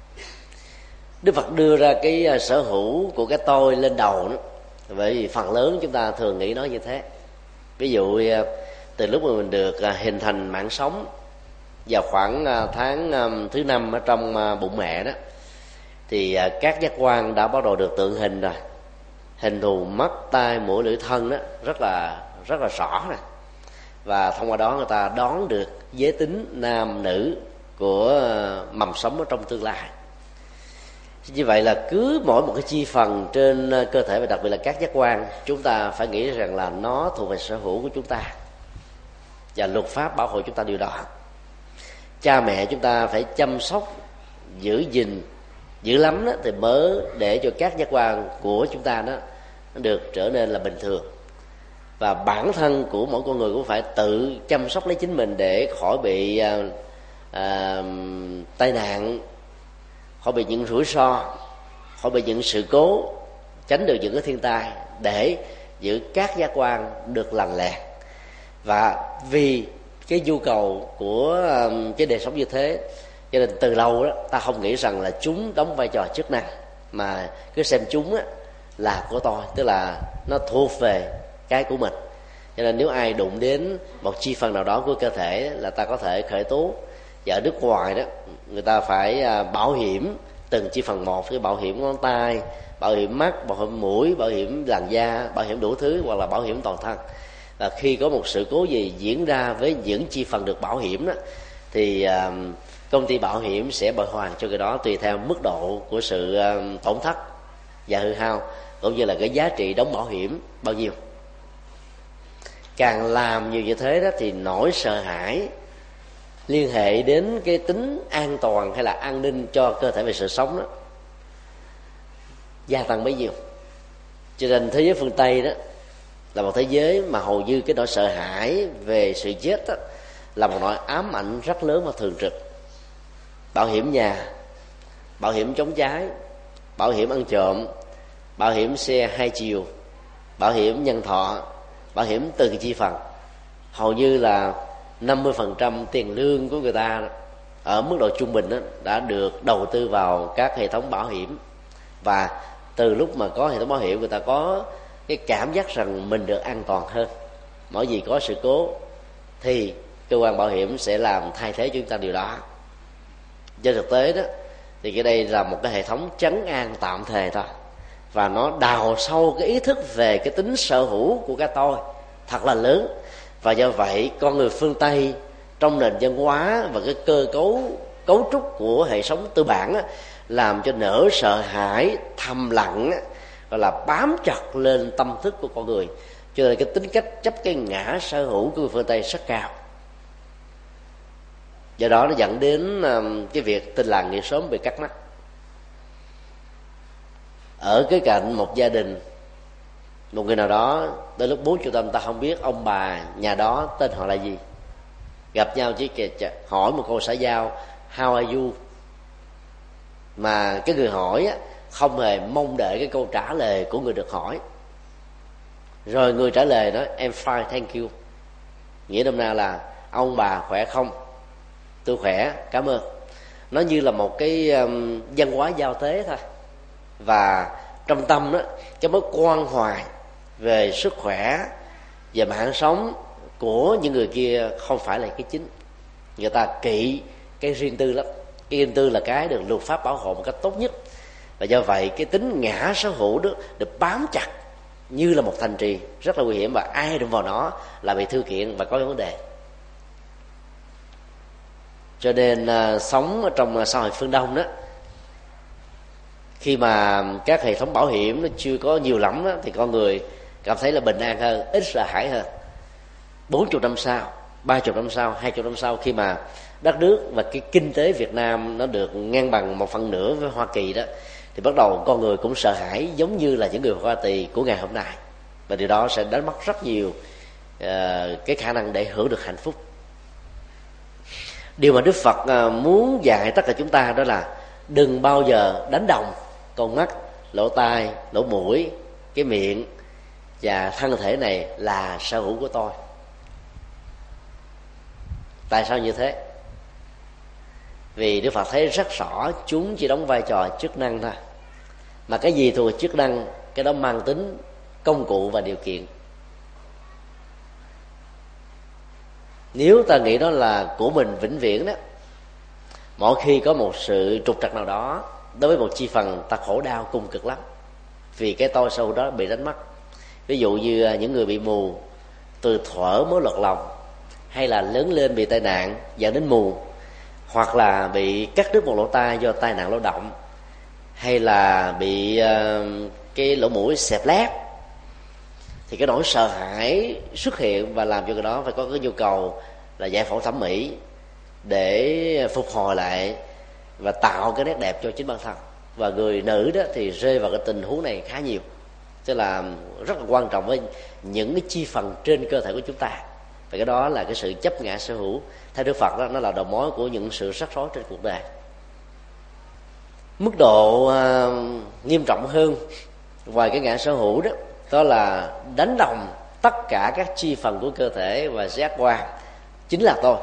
Đức Phật đưa ra cái sở hữu của cái tôi lên đầu đó, bởi vì phần lớn chúng ta thường nghĩ nó như thế. Ví dụ từ lúc mà mình được hình thành mạng sống vào khoảng tháng thứ năm ở trong bụng mẹ đó, thì các giác quan đã bắt đầu được tượng hình rồi. Hình thù mắt, tai, mũi, lưỡi, thân đó rất là rất là rõ rồi. Và thông qua đó người ta đoán được giới tính nam nữ của mầm sống ở trong tương lai. Như vậy là cứ mỗi một cái chi phần trên cơ thể, và đặc biệt là các giác quan, chúng ta phải nghĩ rằng là nó thuộc về sở hữu của chúng ta, và luật pháp bảo hộ chúng ta điều đó. Cha mẹ chúng ta phải chăm sóc, giữ gìn dữ lắm đó, thì mới để cho các giác quan của chúng ta đó nó được trở nên là bình thường. Và bản thân của mỗi con người cũng phải tự chăm sóc lấy chính mình để khỏi bị à, à, tai nạn, khỏi bị những rủi ro, khỏi bị những sự cố, tránh được những cái thiên tai, để giữ các giác quan được lành lẹ. Và vì cái nhu cầu của um, cái đời sống như thế, cho nên từ lâu đó ta không nghĩ rằng là chúng đóng vai trò chức năng, mà cứ xem chúng á, là của tôi, tức là nó thuộc về cái của mình. Cho nên nếu ai đụng đến một chi phần nào đó của cơ thể là ta có thể khởi tố. Và ở nước ngoài đó, người ta phải bảo hiểm từng chi phần một, cái bảo hiểm ngón tay, bảo hiểm mắt, bảo hiểm mũi, bảo hiểm làn da, bảo hiểm đủ thứ, hoặc là bảo hiểm toàn thân. Và khi có một sự cố gì diễn ra với những chi phần được bảo hiểm đó, thì uh, công ty bảo hiểm sẽ bồi hoàn cho cái đó tùy theo mức độ của sự uh, tổn thất và hư hao, cũng như là cái giá trị đóng bảo hiểm bao nhiêu. Càng làm nhiều như thế đó thì nỗi sợ hãi liên hệ đến cái tính an toàn hay là an ninh cho cơ thể về sự sống đó gia tăng bấy nhiêu. Cho nên thế giới phương Tây đó là một thế giới mà hầu như cái nỗi sợ hãi về sự chết đó là một nỗi ám ảnh rất lớn và thường trực. Bảo hiểm nhà, bảo hiểm chống cháy, bảo hiểm ăn trộm, bảo hiểm xe hai chiều, bảo hiểm nhân thọ, bảo hiểm từng chi phần, hầu như là năm mươi phần trăm tiền lương của người ta ở mức độ trung bình đó, đã được đầu tư vào các hệ thống bảo hiểm. Và từ lúc mà có hệ thống bảo hiểm, người ta có cái cảm giác rằng mình được an toàn hơn. Mỗi gì có sự cố thì cơ quan bảo hiểm sẽ làm thay thế cho chúng ta điều đó. Trên thực tế đó thì cái đây là một cái hệ thống trấn an tạm thời thôi, và nó đào sâu cái ý thức về cái tính sở hữu của cái tôi thật là lớn. Và do vậy con người phương Tây trong nền văn hóa và cái cơ cấu cấu trúc của hệ sống tư bản á, làm cho nỗi sợ hãi thầm lặng á, gọi là bám chặt lên tâm thức của con người. Cho nên cái tính cách chấp cái ngã sở hữu của người phương Tây rất cao. Do đó nó dẫn đến cái việc tin làng nghĩa xóm bị cắt mắt. Ở cái cạnh một gia đình, một người nào đó tới lúc bốn chục năm ta không biết ông bà nhà đó tên họ là gì, gặp nhau chỉ hỏi một câu xã giao how are you, mà cái người hỏi không hề mong đợi cái câu trả lời của người được hỏi. Rồi người trả lời nói em fine thank you, nghĩa đâm ra là ông bà khỏe không, tôi khỏe cảm ơn. Nó như là một cái um, văn hóa giao tế thôi. Và trong tâm đó, cái mối quan hoài về sức khỏe và mạng sống của những người kia không phải là cái chính. Người ta kỵ cái riêng tư lắm. Cái riêng tư là cái được luật pháp bảo hộ một cách tốt nhất. Và do vậy cái tính ngã sở hữu đó được bám chặt như là một thành trì rất là nguy hiểm, và ai đụng vào nó là bị thư kiện và có vấn đề. Cho nên uh, sống ở trong xã hội phương Đông đó, khi mà các hệ thống bảo hiểm nó chưa có nhiều lắm đó, thì con người cảm thấy là bình an hơn, ít sợ hãi hơn. Bốn chục năm sau, ba chục năm sau, hai chục năm sau, khi mà đất nước và cái kinh tế Việt Nam nó được ngang bằng một phần nửa với Hoa Kỳ đó, thì bắt đầu con người cũng sợ hãi giống như là những người Hoa Kỳ của ngày hôm nay. Và điều đó sẽ đánh mất rất nhiều uh, cái khả năng để hưởng được hạnh phúc. Điều mà Đức Phật uh, muốn dạy tất cả chúng ta đó là đừng bao giờ đánh đồng con mắt, lỗ tai, lỗ mũi, cái miệng và thân thể này là sở hữu của tôi. Tại sao như thế? Vì Đức Phật thấy rất rõ chúng chỉ đóng vai trò chức năng thôi, mà cái gì thuộc chức năng, cái đó mang tính công cụ và điều kiện. Nếu ta nghĩ đó là của mình vĩnh viễn đó, mỗi khi có một sự trục trặc nào đó đối với một chi phần, ta khổ đau cùng cực lắm, vì cái tôi sâu đó bị đánh mất. Ví dụ như những người bị mù từ thuở mới lọt lòng, hay là lớn lên bị tai nạn dẫn đến mù, hoặc là bị cắt đứt một lỗ tai do tai nạn lao động, hay là bị uh, cái lỗ mũi xẹp lép, thì cái nỗi sợ hãi xuất hiện và làm cho cái đó phải có cái nhu cầu là giải phẫu thẩm mỹ để phục hồi lại và tạo cái nét đẹp cho chính bản thân. Và người nữ đó thì rơi vào cái tình huống này khá nhiều, tức là rất là quan trọng với những cái chi phần trên cơ thể của chúng ta. Và cái đó là cái sự chấp ngã sở hữu. Theo Đức Phật đó, nó là đầu mối của những sự rắc rối trên cuộc đời. Mức độ uh, nghiêm trọng hơn ngoài cái ngã sở hữu đó, đó là đánh đồng tất cả các chi phần của cơ thể và giác quan chính là tôi.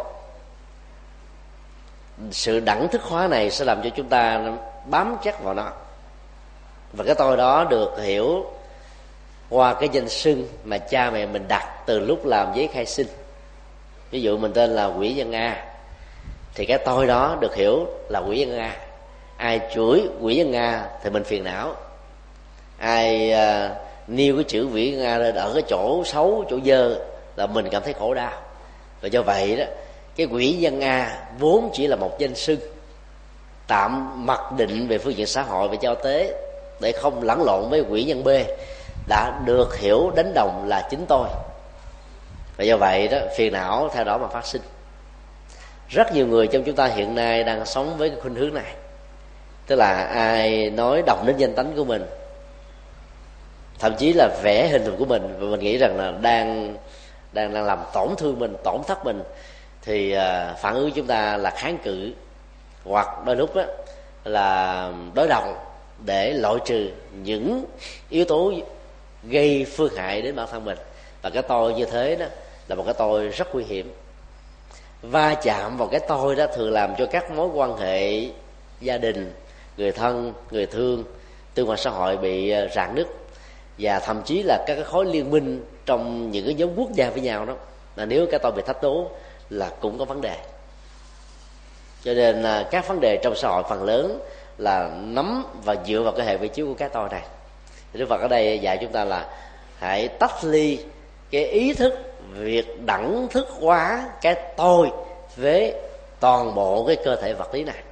Sự đẳng thức hóa này sẽ làm cho chúng ta bám chắc vào nó, và cái tôi đó được hiểu qua cái danh xưng mà cha mẹ mình đặt từ lúc làm giấy khai sinh. Ví dụ mình tên là Quỷ Nhân A, thì cái tôi đó được hiểu là Quỷ Nhân A. Ai chửi Quỷ Nhân A thì mình phiền não, ai uh, nêu cái chữ Quỷ Nhân A lên ở cái chỗ xấu, chỗ dơ là mình cảm thấy khổ đau. Và do vậy đó, cái Quỷ Nhân A vốn chỉ là một danh xưng tạm mặc định về phương diện xã hội và giao tế để không lẫn lộn với quỹ nhân B đã được hiểu đánh đồng là chính tôi. Và do vậy đó, phiền não theo đó mà phát sinh. Rất nhiều người trong chúng ta hiện nay đang sống với cái khuynh hướng này, tức là ai nói đồng đến danh tánh của mình, thậm chí là vẽ hình thù của mình, và mình nghĩ rằng là đang đang đang làm tổn thương mình, tổn thất mình, thì uh, phản ứng chúng ta là kháng cự, hoặc đôi lúc đó là đối đầu để loại trừ những yếu tố gây phương hại đến bản thân mình. Và cái tôi như thế đó là một cái tôi rất nguy hiểm. Va chạm vào cái tôi đó thường làm cho các mối quan hệ gia đình, người thân, người thương, tương quan xã hội bị rạn nứt, và thậm chí là các cái khối liên minh trong những cái nhóm quốc gia với nhau đó, là nếu cái tôi bị thách đố là cũng có vấn đề. Cho nên là các vấn đề trong xã hội phần lớn là nắm và dựa vào cái hệ vi chiếu của cái tôi này. Đức Phật ở đây dạy chúng ta là hãy tách ly cái ý thức việc đẳng thức hóa cái tôi với toàn bộ cái cơ thể vật lý này.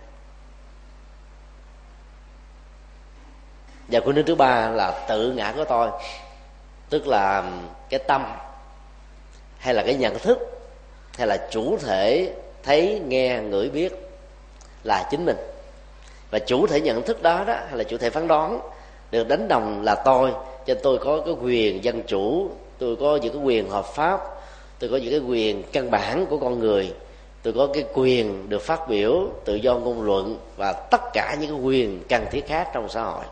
Và khuynh hướng thứ ba là tự ngã của tôi, tức là cái tâm hay là cái nhận thức hay là chủ thể thấy nghe ngửi biết là chính mình, và chủ thể nhận thức đó đó hay là chủ thể phán đoán được đánh đồng là tôi. Cho nên tôi có cái quyền dân chủ, tôi có những cái quyền hợp pháp, tôi có những cái quyền căn bản của con người, tôi có cái quyền được phát biểu, tự do ngôn luận và tất cả những cái quyền cần thiết khác trong xã hội.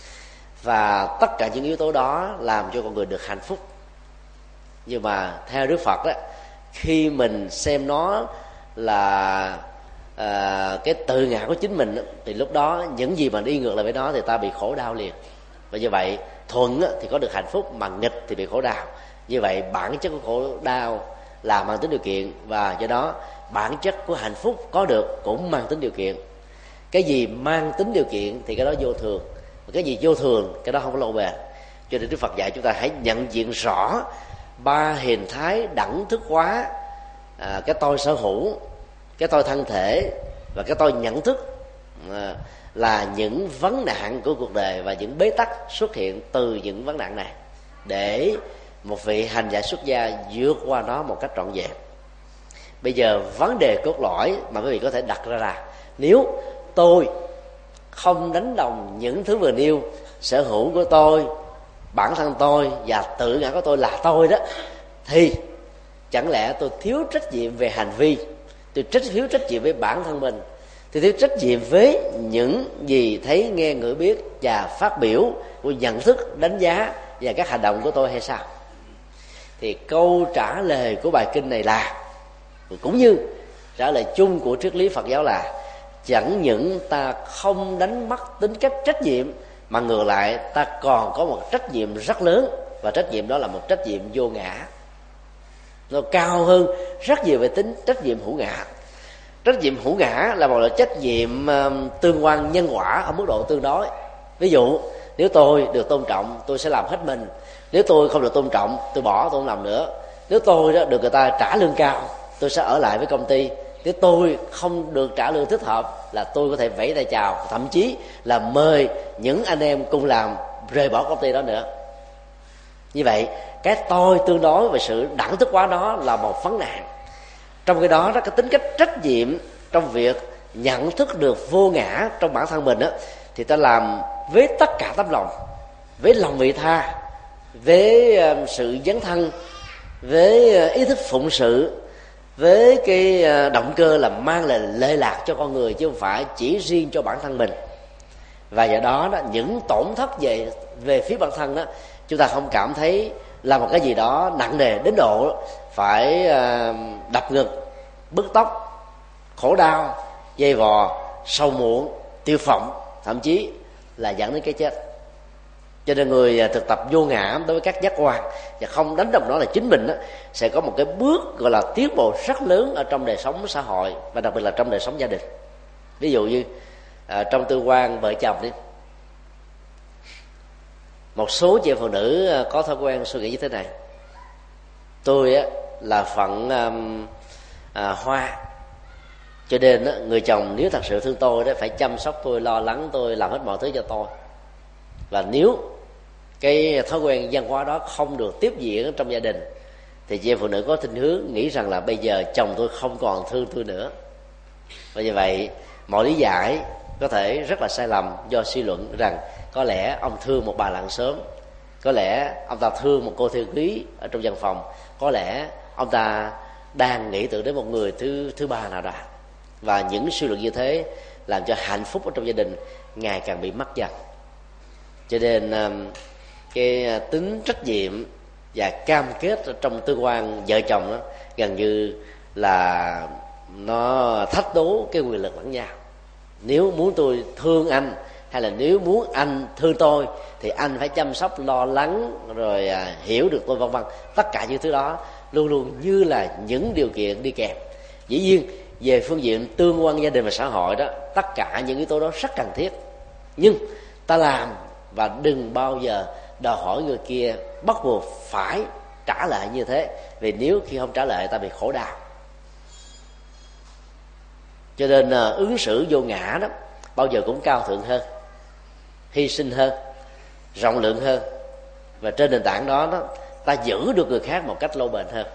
Và tất cả những yếu tố đó làm cho con người được hạnh phúc. Nhưng mà theo Đức Phật đó, khi mình xem nó là à, cái tự ngã của chính mình, thì lúc đó những gì mà đi ngược lại với nó thì ta bị khổ đau liền. Và như vậy thuận thì có được hạnh phúc, mà nghịch thì bị khổ đau. Như vậy bản chất của khổ đau là mang tính điều kiện, và do đó bản chất của hạnh phúc có được cũng mang tính điều kiện. Cái gì mang tính điều kiện thì cái đó vô thường, cái gì vô thường cái đó không có lâu bền. Cho nên Đức Phật dạy chúng ta hãy nhận diện rõ ba hình thái đẳng thức hóa à, cái tôi sở hữu, cái tôi thân thể và cái tôi nhận thức à, là những vấn nạn của cuộc đời và những bế tắc xuất hiện từ những vấn nạn này, để một vị hành giả xuất gia vượt qua nó một cách trọn vẹn. Bây giờ vấn đề cốt lõi mà quý vị có thể đặt ra là, nếu tôi không đánh đồng những thứ vừa nêu, sở hữu của tôi, bản thân tôi và tự ngã của tôi là tôi đó, thì chẳng lẽ tôi thiếu trách nhiệm về hành vi, tôi trách thiếu trách nhiệm với bản thân mình, tôi thiếu trách nhiệm với những gì thấy nghe ngửi biết và phát biểu của nhận thức, đánh giá và các hành động của tôi hay sao? Thì câu trả lời của bài kinh này là, cũng như trả lời chung của triết lý Phật giáo là, chẳng những ta không đánh mất tính cách trách nhiệm, mà ngược lại ta còn có một trách nhiệm rất lớn, và trách nhiệm đó là một trách nhiệm vô ngã. Nó cao hơn rất nhiều về tính trách nhiệm hữu ngã. Trách nhiệm hữu ngã là một loại trách nhiệm tương quan nhân quả ở mức độ tương đối. Ví dụ, nếu tôi được tôn trọng, tôi sẽ làm hết mình. Nếu tôi không được tôn trọng, tôi bỏ, tôi không làm nữa. Nếu tôi đó được người ta trả lương cao, tôi sẽ ở lại với công ty. Nếu tôi không được trả lương thích hợp, là tôi có thể vẫy tay chào, thậm chí là mời những anh em cùng làm rời bỏ công ty đó nữa. Như vậy cái tôi tương đối về sự đẳng thức hóa đó là một vấn nạn. Trong cái đó, đó cái tính cách trách nhiệm trong việc nhận thức được vô ngã trong bản thân mình đó, thì ta làm với tất cả tấm lòng, với lòng vị tha, với sự dấn thân, với ý thức phụng sự, với cái động cơ là mang lại lệ lạc cho con người, chứ không phải chỉ riêng cho bản thân mình. Và do đó, đó những tổn thất về về phía bản thân đó, chúng ta không cảm thấy là một cái gì đó nặng nề đến độ phải đập ngực, bứt tóc, khổ đau, dây vò, sầu muộn, tiêu phộng, thậm chí là dẫn đến cái chết. Cho nên người thực tập vô ngã đối với các giác quan và không đánh đồng nó là chính mình đó, sẽ có một cái bước gọi là tiến bộ rất lớn ở trong đời sống xã hội, và đặc biệt là trong đời sống gia đình. Ví dụ như à, trong tư quan vợ chồng đi, một số chị phụ nữ có thói quen suy nghĩ như thế này: tôi á, là phận à, à, hoa, cho nên á, người chồng nếu thật sự thương tôi đó phải chăm sóc tôi, lo lắng tôi, làm hết mọi thứ cho tôi. Và nếu cái thói quen văn hóa đó không được tiếp diễn trong gia đình thì chị em phụ nữ có thiên hướng nghĩ rằng là bây giờ chồng tôi không còn thương tôi nữa. Và như vậy mọi lý giải có thể rất là sai lầm, do suy luận rằng có lẽ ông thương một bà làng xóm, có lẽ ông ta thương một cô thư ký ở trong văn phòng, có lẽ ông ta đang nghĩ tưởng đến một người thứ thứ ba nào đó. Và những suy luận như thế làm cho hạnh phúc ở trong gia đình ngày càng bị mất dần. Cho nên cái tính trách nhiệm và cam kết trong tương quan vợ chồng đó gần như là nó thách đố cái quyền lực lẫn nhau. Nếu muốn tôi thương anh, hay là nếu muốn anh thương tôi, thì anh phải chăm sóc, lo lắng, rồi à, hiểu được tôi, vân vân. Tất cả những thứ đó luôn luôn như là những điều kiện đi kèm. Dĩ nhiên về phương diện tương quan gia đình và xã hội đó, tất cả những yếu tố đó rất cần thiết. Nhưng ta làm và đừng bao giờ đòi hỏi người kia bắt buộc phải trả lại như thế, vì nếu khi không trả lại ta bị khổ đau. Cho nên uh, ứng xử vô ngã đó bao giờ cũng cao thượng hơn, hy sinh hơn, rộng lượng hơn, và trên nền tảng đó, đó ta giữ được người khác một cách lâu bền hơn.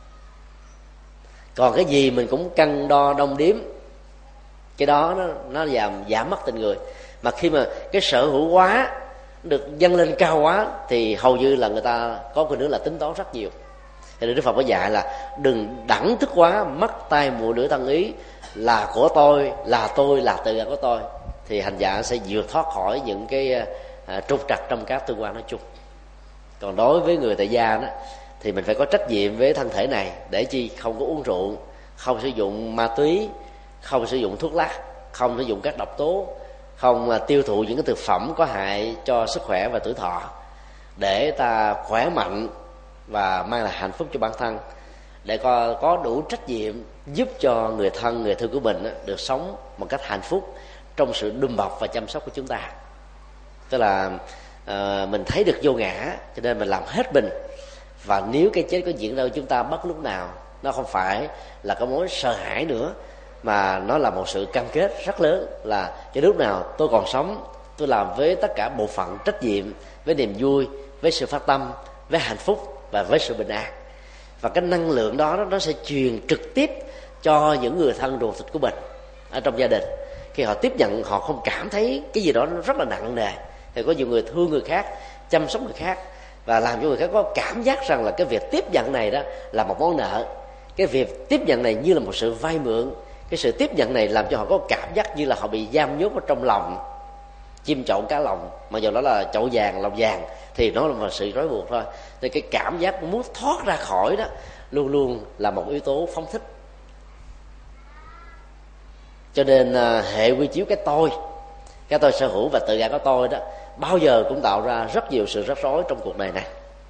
Còn cái gì mình cũng cân đo đong đếm, cái đó nó, nó giảm, giảm mất tình người. Mà khi mà cái sở hữu quá được dâng lên cao quá thì hầu như là người ta có cái nữa là tính toán rất nhiều. Thì Đức Phật có dạy là đừng đẳng thức quá, mất tay mùa lưỡi thân ý, là của tôi, là tôi, là tự ngã của tôi, thì hành giả sẽ vượt thoát khỏi những cái à, trục trặc trong các tương quan nói chung. Còn đối với người tại gia đó thì mình phải có trách nhiệm với thân thể này, để chi không có uống rượu, không sử dụng ma túy, không sử dụng thuốc lắc, không sử dụng các độc tố, không à, tiêu thụ những cái thực phẩm có hại cho sức khỏe và tuổi thọ, để ta khỏe mạnh và mang lại hạnh phúc cho bản thân, để có, có đủ trách nhiệm giúp cho người thân, người thương của mình đó, được sống một cách hạnh phúc trong sự đùm bọc và chăm sóc của chúng ta. Tức là uh, mình thấy được vô ngã, cho nên mình làm hết mình. Và nếu cái chết có diễn ra với chúng ta bất lúc nào, nó không phải là cái mối sợ hãi nữa, mà nó là một sự cam kết rất lớn, là cho lúc nào tôi còn sống, tôi làm với tất cả bộ phận trách nhiệm, với niềm vui, với sự phát tâm, với hạnh phúc và với sự bình an. Và cái năng lượng đó nó sẽ truyền trực tiếp cho những người thân ruột thịt của mình ở trong gia đình. Khi họ tiếp nhận, họ không cảm thấy cái gì đó nó rất là nặng nề. Thì có nhiều người thương người khác, chăm sóc người khác, và làm cho người khác có cảm giác rằng là cái việc tiếp nhận này đó là một món nợ. Cái việc tiếp nhận này như là một sự vay mượn. Cái sự tiếp nhận này làm cho họ có cảm giác như là họ bị giam nhốt ở trong lòng chim chậu cá lòng, mặc dù đó là chậu vàng, lòng vàng, thì nó là một sự rối buộc thôi. Thì cái cảm giác muốn thoát ra khỏi đó luôn luôn là một yếu tố phóng thích. Cho nên hệ quy chiếu cái tôi, cái tôi sở hữu và tự ngã của tôi đó, bao giờ cũng tạo ra rất nhiều sự rắc rối trong cuộc đời này.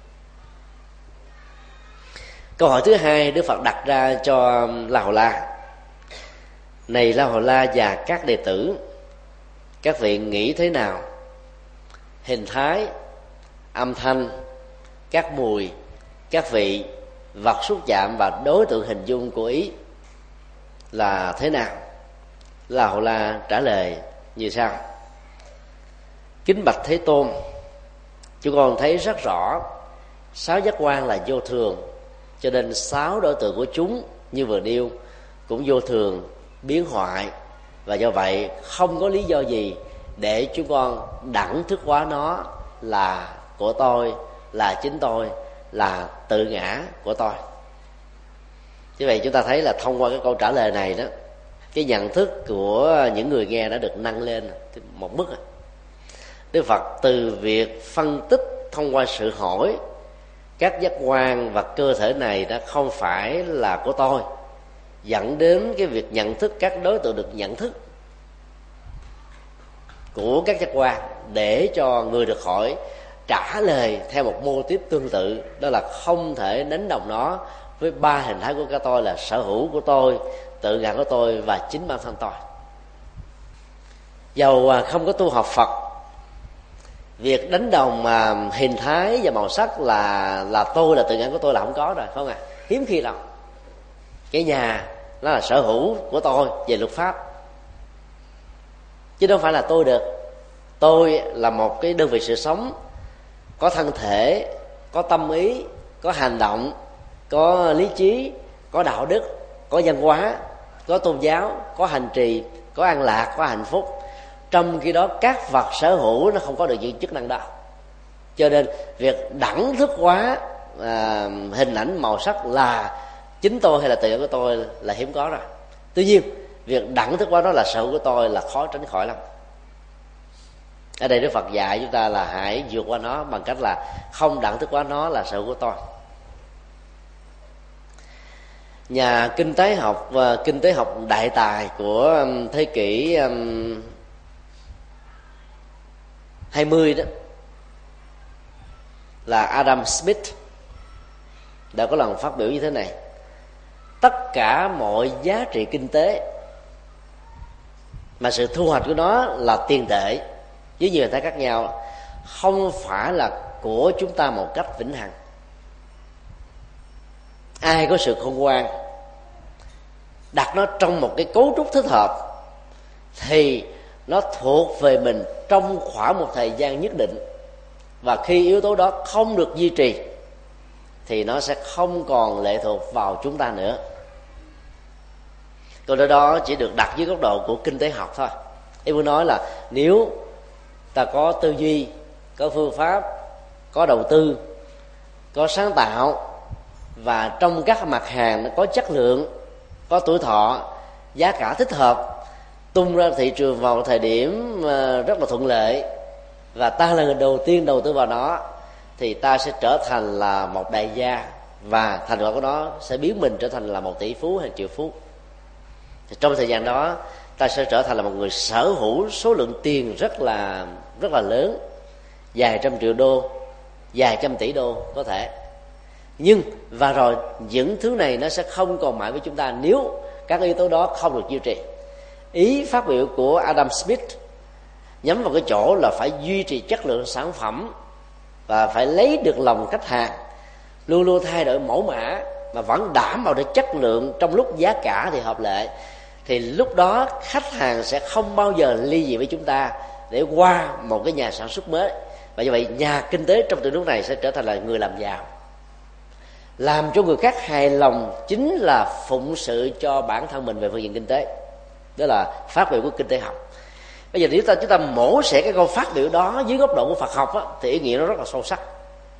Câu hỏi thứ hai Đức Phật đặt ra cho La Hầu La: này La Hầu La và các đệ tử, các vị nghĩ thế nào? Hình thái, âm thanh, các mùi, các vị, vật xúc chạm và đối tượng hình dung của ý là thế nào? La Hầu La trả lời như sau: kính bạch Thế Tôn, chúng con thấy rất rõ sáu giác quan là vô thường, cho nên sáu đối tượng của chúng như vừa nêu cũng vô thường, biến hoại, và do vậy không có lý do gì để chúng con đẳng thức hóa nó là của tôi, là chính tôi, là tự ngã của tôi. Như vậy chúng ta thấy là thông qua cái câu trả lời này đó, cái nhận thức của những người nghe đã được nâng lên một mức. Đức Phật từ việc phân tích thông qua sự hỏi các giác quan và cơ thể này đã không phải là của tôi, dẫn đến cái việc nhận thức các đối tượng được nhận thức của các giác quan, để cho người được hỏi trả lời theo một mô típ tương tự, đó là không thể đánh đồng nó với ba hình thái của cái tôi là sở hữu của tôi, tự ngã của tôi và chính bản thân tôi. Dầu không có tu học Phật, việc đánh đồng mà hình thái và màu sắc là là tôi, là tự ngã của tôi là không có rồi, không à, hiếm khi lắm. Cái nhà nó là sở hữu của tôi về luật pháp, chứ đâu phải là tôi được. Tôi là một cái đơn vị sự sống, có thân thể, có tâm ý, có hành động, có lý trí, có đạo đức, có văn hóa, có tôn giáo, có hành trì, có an lạc, có hạnh phúc. Trong khi đó các vật sở hữu nó không có được những chức năng đó. Cho nên việc đẳng thức hóa à, hình ảnh màu sắc là chính tôi hay là tự do của tôi là hiếm có rồi. Tuy nhiên việc đẳng thức hóa nó là sở hữu của tôi là khó tránh khỏi lắm. Ở đây Đức Phật dạy chúng ta là hãy vượt qua nó bằng cách là không đẳng thức hóa nó là sở hữu của tôi. Nhà kinh tế học và kinh tế học đại tài của thế kỷ hai mươi đó là Adam Smith đã có lần phát biểu như thế này: tất cả mọi giá trị kinh tế mà sự thu hoạch của nó là tiền tệ với nhiều hình thái khác nhau không phải là của chúng ta một cách vĩnh hằng. Ai có sự khôn ngoan đặt nó trong một cái cấu trúc thích hợp thì nó thuộc về mình trong khoảng một thời gian nhất định, và khi yếu tố đó không được duy trì thì nó sẽ không còn lệ thuộc vào chúng ta nữa. Câu nói đó chỉ được đặt dưới góc độ của kinh tế học thôi. Em muốn nói là nếu ta có tư duy, có phương pháp, có đầu tư, có sáng tạo, và trong các mặt hàng nó có chất lượng, có tuổi thọ, giá cả thích hợp, tung ra thị trường vào thời điểm rất là thuận lợi, và ta là người đầu tiên đầu tư vào nó, thì ta sẽ trở thành là một đại gia, và thành quả của nó sẽ biến mình trở thành là một tỷ phú hay triệu phú. Thì trong thời gian đó ta sẽ trở thành là một người sở hữu số lượng tiền rất là rất là lớn, vài trăm triệu đô, vài trăm tỷ đô có thể. Nhưng và rồi những thứ này nó sẽ không còn mãi với chúng ta nếu các yếu tố đó không được duy trì. Ý phát biểu của Adam Smith nhắm vào cái chỗ là phải duy trì chất lượng sản phẩm và phải lấy được lòng khách hàng, luôn luôn thay đổi mẫu mã mà vẫn đảm bảo được chất lượng trong lúc giá cả thì hợp lệ. Thì lúc đó khách hàng sẽ không bao giờ ly dị với chúng ta để qua một cái nhà sản xuất mới. Và như vậy nhà kinh tế trong tình huống này sẽ trở thành là người làm giàu. Làm cho người khác hài lòng chính là phụng sự cho bản thân mình về phương diện kinh tế. Đó là phát biểu của kinh tế học. Bây giờ nếu ta chúng ta mổ xẻ cái câu phát biểu đó dưới góc độ của Phật học á, thì ý nghĩa nó rất là sâu sắc.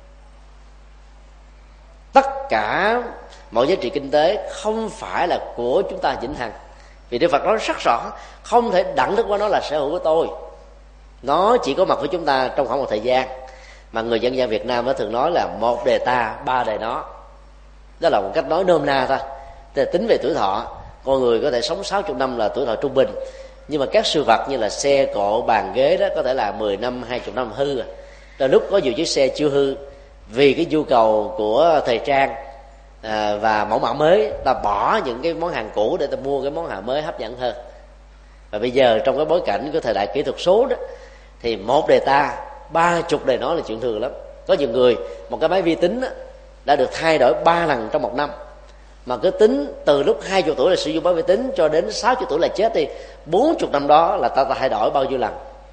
Tất cả mọi giá trị kinh tế không phải là của chúng ta vĩnh hằng. Vì Đức Phật nói rất rõ, không thể đẳng thức qua nó là sở hữu của tôi. Nó chỉ có mặt với chúng ta trong khoảng một thời gian, mà người dân gian Việt Nam nó thường nói là một đề ta, ba đề nó. Đó là một cách nói nôm na thôi. Tức là tính về tuổi thọ, con người có thể sống sáu mươi năm là tuổi thọ trung bình, nhưng mà các sự vật như là xe cộ, bàn ghế đó có thể là mười năm, hai mươi năm hư. Rồi lúc có nhiều chiếc xe chưa hư, vì cái nhu cầu của thời trang à, và mẫu mã mới, ta bỏ những cái món hàng cũ để ta mua cái món hàng mới hấp dẫn hơn. Và bây giờ trong cái bối cảnh của thời đại kỹ thuật số đó, thì một đề ta, ba chục đề nói là chuyện thường lắm. Có nhiều người một cái máy vi tính đó, đã được thay đổi ba lần trong một năm, mà cứ tính từ lúc hai mươi tuổi là sử dụng máy vi tính cho đến sáu mươi tuổi là chết, thì bốn mươi năm đó là ta, ta thay đổi bao nhiêu lần?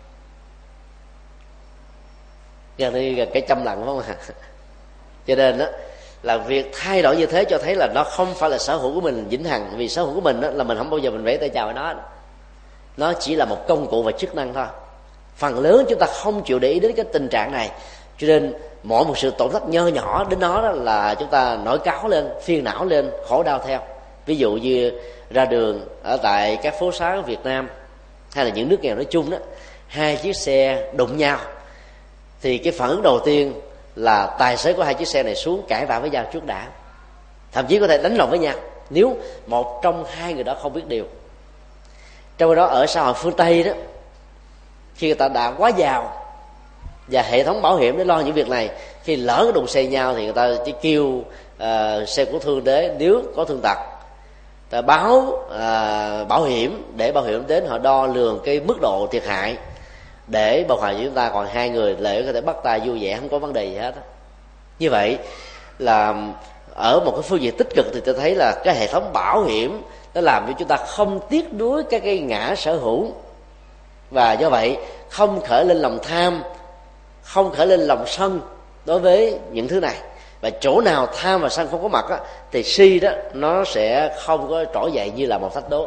Gần như gần cái trăm lần, phải không ạ? Cho nên đó là việc thay đổi như thế cho thấy là nó không phải là sở hữu của mình vĩnh hằng. Vì sở hữu của mình đó là mình không bao giờ mình vẫy tay chào với nó. Nó chỉ là một công cụ và chức năng thôi. Phần lớn chúng ta không chịu để ý đến cái tình trạng này, cho nên mỗi một sự tổn thất nho nhỏ đến nó đó là chúng ta nổi cáu lên, phiền não lên, khổ đau theo. Ví dụ như ra đường ở tại các phố xá của Việt Nam hay là những nước nghèo nói chung đó, hai chiếc xe đụng nhau thì cái phản ứng đầu tiên là tài xế của hai chiếc xe này xuống cãi vã với nhau trước đã, thậm chí có thể đánh lộn với nhau nếu một trong hai người đó không biết điều. Trong đó ở xã hội phương Tây đó, khi người ta đã quá giàu và hệ thống bảo hiểm để lo những việc này, khi lỡ cái đụng xe nhau thì người ta chỉ kêu uh, xe của thương đế, nếu có thương tật ta báo uh, bảo hiểm để bảo hiểm đến họ đo lường cái mức độ thiệt hại để bảo hiểm chúng ta còn hai người lệ có thể bắt tay vui vẻ, không có vấn đề gì hết. Như vậy là ở một cái phương diện tích cực thì tôi thấy là cái hệ thống bảo hiểm nó làm cho chúng ta không tiếc nuối các cái ngã sở hữu và do vậy không khởi lên lòng tham, không khởi lên lòng sân đối với những thứ này. Và chỗ nào tham và sân không có mặt á, thì si đó nó sẽ không có trỗi dậy như là một thách đố.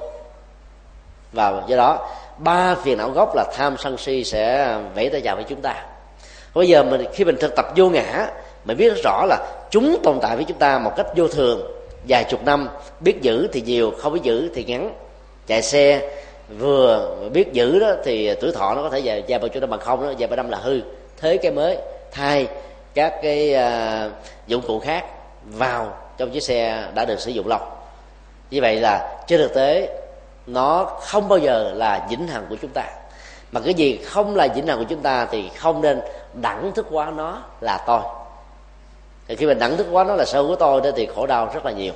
Và do đó ba phiền não gốc là tham sân si sẽ vẫy tay chào với chúng ta. Bây giờ mình khi mình thực tập vô ngã, mình biết rất rõ là chúng tồn tại với chúng ta một cách vô thường vài chục năm, biết giữ thì nhiều, không biết giữ thì ngắn. Chạy xe vừa biết giữ đó thì tuổi thọ nó có thể dài dài bao nhiêu năm, bằng không đó dài bao năm là hư, thế cái mới thay các cái uh, dụng cụ khác vào trong chiếc xe đã được sử dụng lâu. Như vậy là trên thực tế nó không bao giờ là vĩnh hằng của chúng ta. Mà cái gì không là vĩnh hằng của chúng ta thì không nên đẳng thức hóa nó là tôi. Thì khi mình đẳng thức hóa nó là sở hữu của tôi đó thì khổ đau rất là nhiều.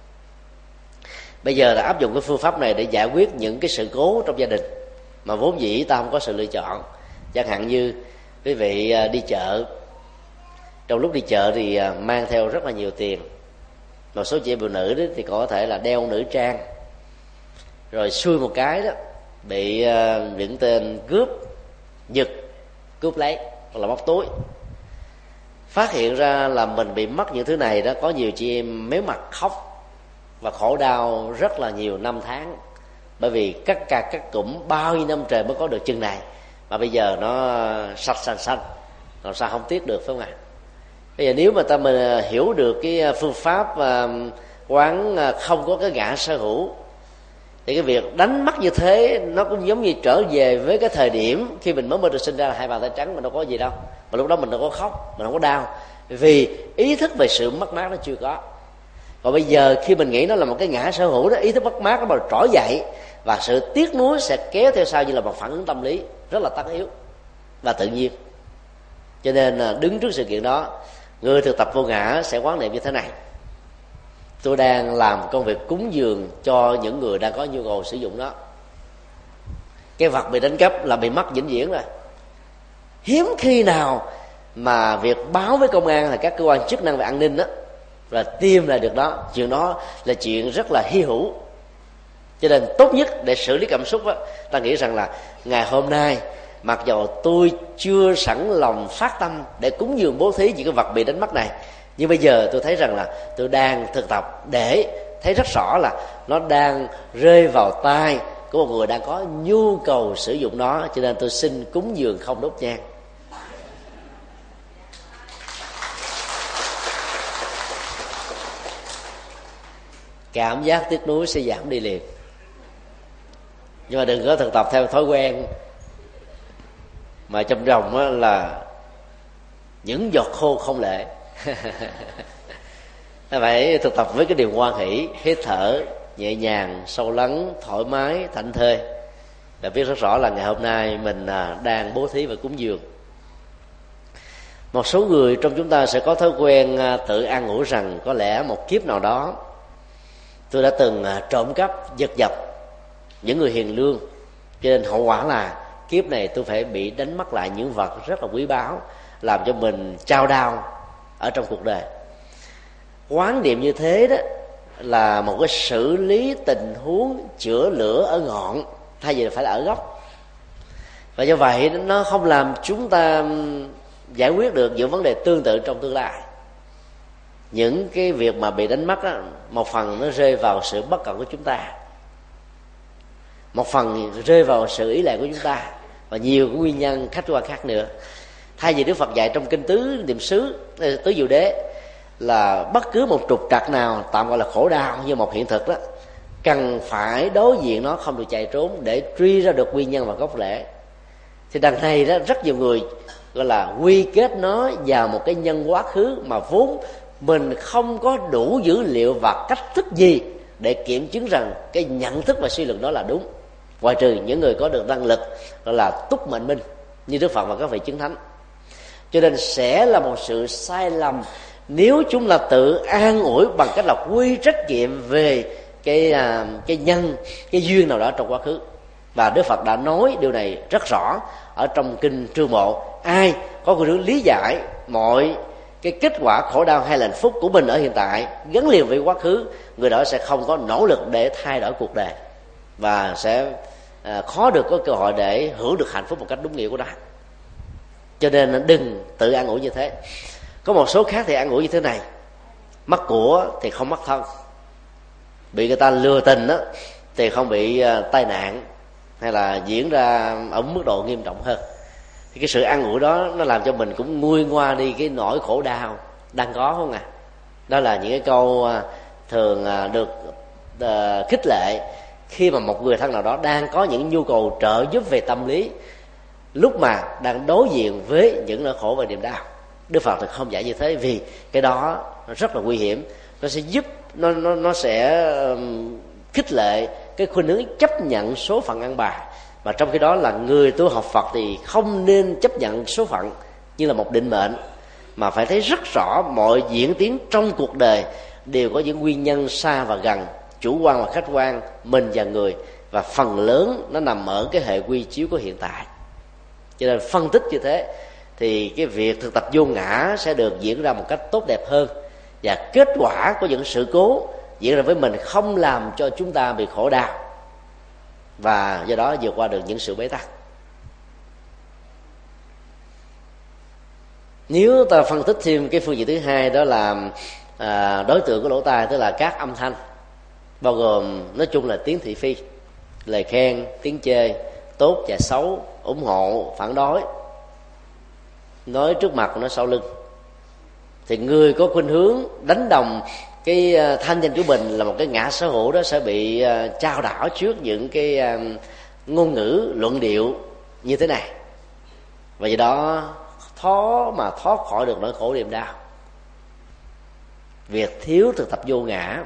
Bây giờ là áp dụng cái phương pháp này để giải quyết những cái sự cố trong gia đình mà vốn dĩ ta không có sự lựa chọn. Chẳng hạn như quý vị đi chợ, trong lúc đi chợ thì mang theo rất là nhiều tiền. Một số chị em phụ nữ đó thì có thể là đeo nữ trang, rồi xui một cái đó bị những tên cướp giật, cướp lấy hoặc là móc túi. Phát hiện ra là mình bị mất những thứ này đó, có nhiều chị em méo mặt khóc và khổ đau rất là nhiều năm tháng, bởi vì cắt ca cắt cụm bao nhiêu năm trời mới có được chân này, mà bây giờ nó sạch xanh xanh, làm sao không tiếc được, phải không ạ? Bây giờ nếu mà ta mình hiểu được cái phương pháp quán không có cái ngã sở hữu, thì cái việc đánh mất như thế nó cũng giống như trở về với cái thời điểm khi mình mới mới được sinh ra là hai bàn tay trắng, mà đâu có gì đâu, mà lúc đó mình đâu có khóc, mình không có đau, vì ý thức về sự mất mát nó chưa có. Còn bây giờ khi mình nghĩ nó là một cái ngã sở hữu đó, ý thức mất mát nó bắt trỗi dậy, và sự tiếc nuối sẽ kéo theo sau như là một phản ứng tâm lý rất là tất yếu và tự nhiên. Cho nên đứng trước sự kiện đó, người thực tập vô ngã sẽ quán niệm như thế này: tôi đang làm công việc cúng dường cho những người đang có nhu cầu sử dụng nó. Cái vật bị đánh cắp là bị mất vĩnh viễn rồi. Hiếm khi nào mà việc báo với công an hay các cơ quan chức năng về an ninh đó và tìm lại được đó, chuyện đó là chuyện rất là hy hữu. Cho nên tốt nhất để xử lý cảm xúc đó, ta nghĩ rằng là ngày hôm nay mặc dầu tôi chưa sẵn lòng phát tâm để cúng dường bố thí những cái vật bị đánh mất này, nhưng bây giờ tôi thấy rằng là tôi đang thực tập để thấy rất rõ là nó đang rơi vào tay của một người đang có nhu cầu sử dụng nó, cho nên tôi xin cúng dường không đốt nhang. Cảm giác tiếc nuối sẽ giảm đi liền. Nhưng mà đừng có thực tập theo thói quen mà trong rồng là những giọt khô không lệ. Ta phải thực tập với cái điều hoan hỷ, hít thở nhẹ nhàng, sâu lắng, thoải mái, thảnh thơi, và biết rất rõ là ngày hôm nay mình đang bố thí và cúng dường. Một số người trong chúng ta sẽ có thói quen tự an ủi rằng có lẽ một kiếp nào đó tôi đã từng trộm cắp, giật dập những người hiền lương, cho nên hậu quả là kiếp này tôi phải bị đánh mất lại những vật rất là quý báu, làm cho mình trao đau ở trong cuộc đời. Quán niệm như thế đó là một cái xử lý tình huống chữa lửa ở ngọn, thay vì phải là ở gốc. Và do vậy nó không làm chúng ta giải quyết được những vấn đề tương tự trong tương lai. Những cái việc mà bị đánh mất đó, một phần nó rơi vào sự bất cẩn của chúng ta, một phần rơi vào sự ý lệ của chúng ta, và nhiều cái nguyên nhân khách quan khác nữa. Thay vì Đức Phật dạy trong kinh tứ niệm xứ, tứ diệu đế, là bất cứ một trục trặc nào tạm gọi là khổ đau như một hiện thực đó, cần phải đối diện nó, không được chạy trốn, để truy ra được nguyên nhân và gốc rễ. Thì đằng này đó, rất nhiều người gọi là quy kết nó vào một cái nhân quá khứ mà vốn mình không có đủ dữ liệu và cách thức gì để kiểm chứng rằng cái nhận thức và suy luận đó là đúng, ngoại trừ những người có được năng lực gọi là túc mệnh minh như Đức Phật và các vị chứng thánh. Cho nên sẽ là một sự sai lầm nếu chúng là tự an ủi bằng cách là quy trách nhiệm về cái cái nhân, cái duyên nào đó trong quá khứ. Và Đức Phật đã nói điều này rất rõ ở trong kinh Trương Mộ: ai có khuynh hướng lý giải mọi cái kết quả khổ đau hay là hạnh phúc của mình ở hiện tại gắn liền với quá khứ, người đó sẽ không có nỗ lực để thay đổi cuộc đời, và sẽ à, khó được có cơ hội để hưởng được hạnh phúc một cách đúng nghĩa của nó. Cho nên đừng tự an ủi như thế. Có một số khác thì an ủi như thế này: mất của thì không mất thân, bị người ta lừa tình đó thì không bị uh, tai nạn hay là diễn ra ở mức độ nghiêm trọng hơn. Thì cái sự an ủi đó nó làm cho mình cũng nguôi ngoa đi cái nỗi khổ đau đang có, không à? Đó là những cái câu uh, thường uh, được uh, khích lệ khi mà một người thân nào đó đang có những nhu cầu trợ giúp về tâm lý lúc mà đang đối diện với những nỗi khổ và niềm đau. Đức Phật thì không dạy như thế, vì cái đó rất là nguy hiểm. Nó sẽ giúp nó nó nó sẽ um, khích lệ cái khuynh hướng chấp nhận số phận ăn bài, mà trong khi đó là người tu học Phật thì không nên chấp nhận số phận như là một định mệnh, mà phải thấy rất rõ mọi diễn tiến trong cuộc đời đều có những nguyên nhân xa và gần, chủ quan và khách quan, mình và người, và phần lớn nó nằm ở cái hệ quy chiếu của hiện tại. Cho nên phân tích như thế thì cái việc thực tập vô ngã sẽ được diễn ra một cách tốt đẹp hơn, và kết quả của những sự cố diễn ra với mình không làm cho chúng ta bị khổ đau, và do đó vượt qua được những sự bế tắc. Nếu ta phân tích thêm cái phương diện thứ hai, đó là à, đối tượng của lỗ tai, tức là các âm thanh, bao gồm nói chung là tiếng thị phi, lời khen, tiếng chê, tốt và xấu, ủng hộ, phản đối, nói trước mặt, nói sau lưng, thì người có khuynh hướng đánh đồng cái thanh danh của mình là một cái ngã sở hữu đó sẽ bị trao đảo trước những cái ngôn ngữ luận điệu như thế này, và do đó khó mà thoát khỏi được nỗi khổ niềm đau. Việc thiếu thực tập vô ngã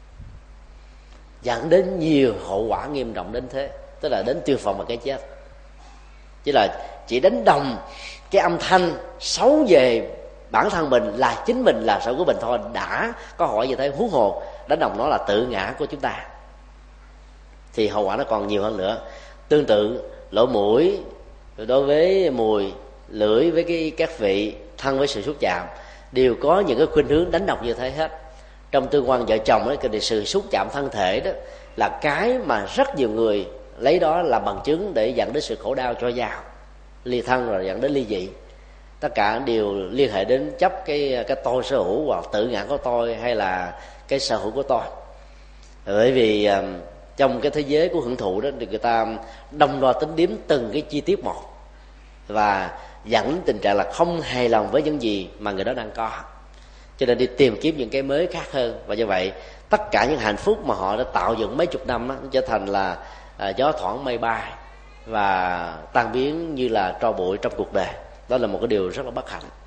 dẫn đến nhiều hậu quả nghiêm trọng đến thế, tức là đến tuyệt vọng và cái chết. Chứ là chỉ đánh đồng cái âm thanh xấu về bản thân mình là chính mình, là sở của mình thôi, đã có hỏi như thế, huống hồ đánh đồng nó là tự ngã của chúng ta, thì hậu quả nó còn nhiều hơn nữa. Tương tự lỗ mũi đối với mùi, lưỡi với cái các vị, thân với sự xúc chạm, đều có những cái khuynh hướng đánh đồng như thế hết. Trong tương quan vợ chồng ấy, cái sự xúc chạm thân thể đó là cái mà rất nhiều người lấy đó làm bằng chứng để dẫn đến sự khổ đau cho nhau, ly thân rồi dẫn đến ly dị. Tất cả đều liên hệ đến chấp cái cái tôi sở hữu, hoặc tự ngã của tôi, hay là cái sở hữu của tôi. Bởi vì trong cái thế giới của hưởng thụ đó thì người ta đồng đo tính điếm từng cái chi tiết một, và dẫn đến tình trạng là không hài lòng với những gì mà người đó đang có, cho nên đi tìm kiếm những cái mới khác hơn. Và như vậy tất cả những hạnh phúc mà họ đã tạo dựng mấy chục năm đó, nó trở thành là à, gió thoảng mây bay và tan biến như là tro bụi trong cuộc đời. Đó là một cái điều rất là bất hạnh.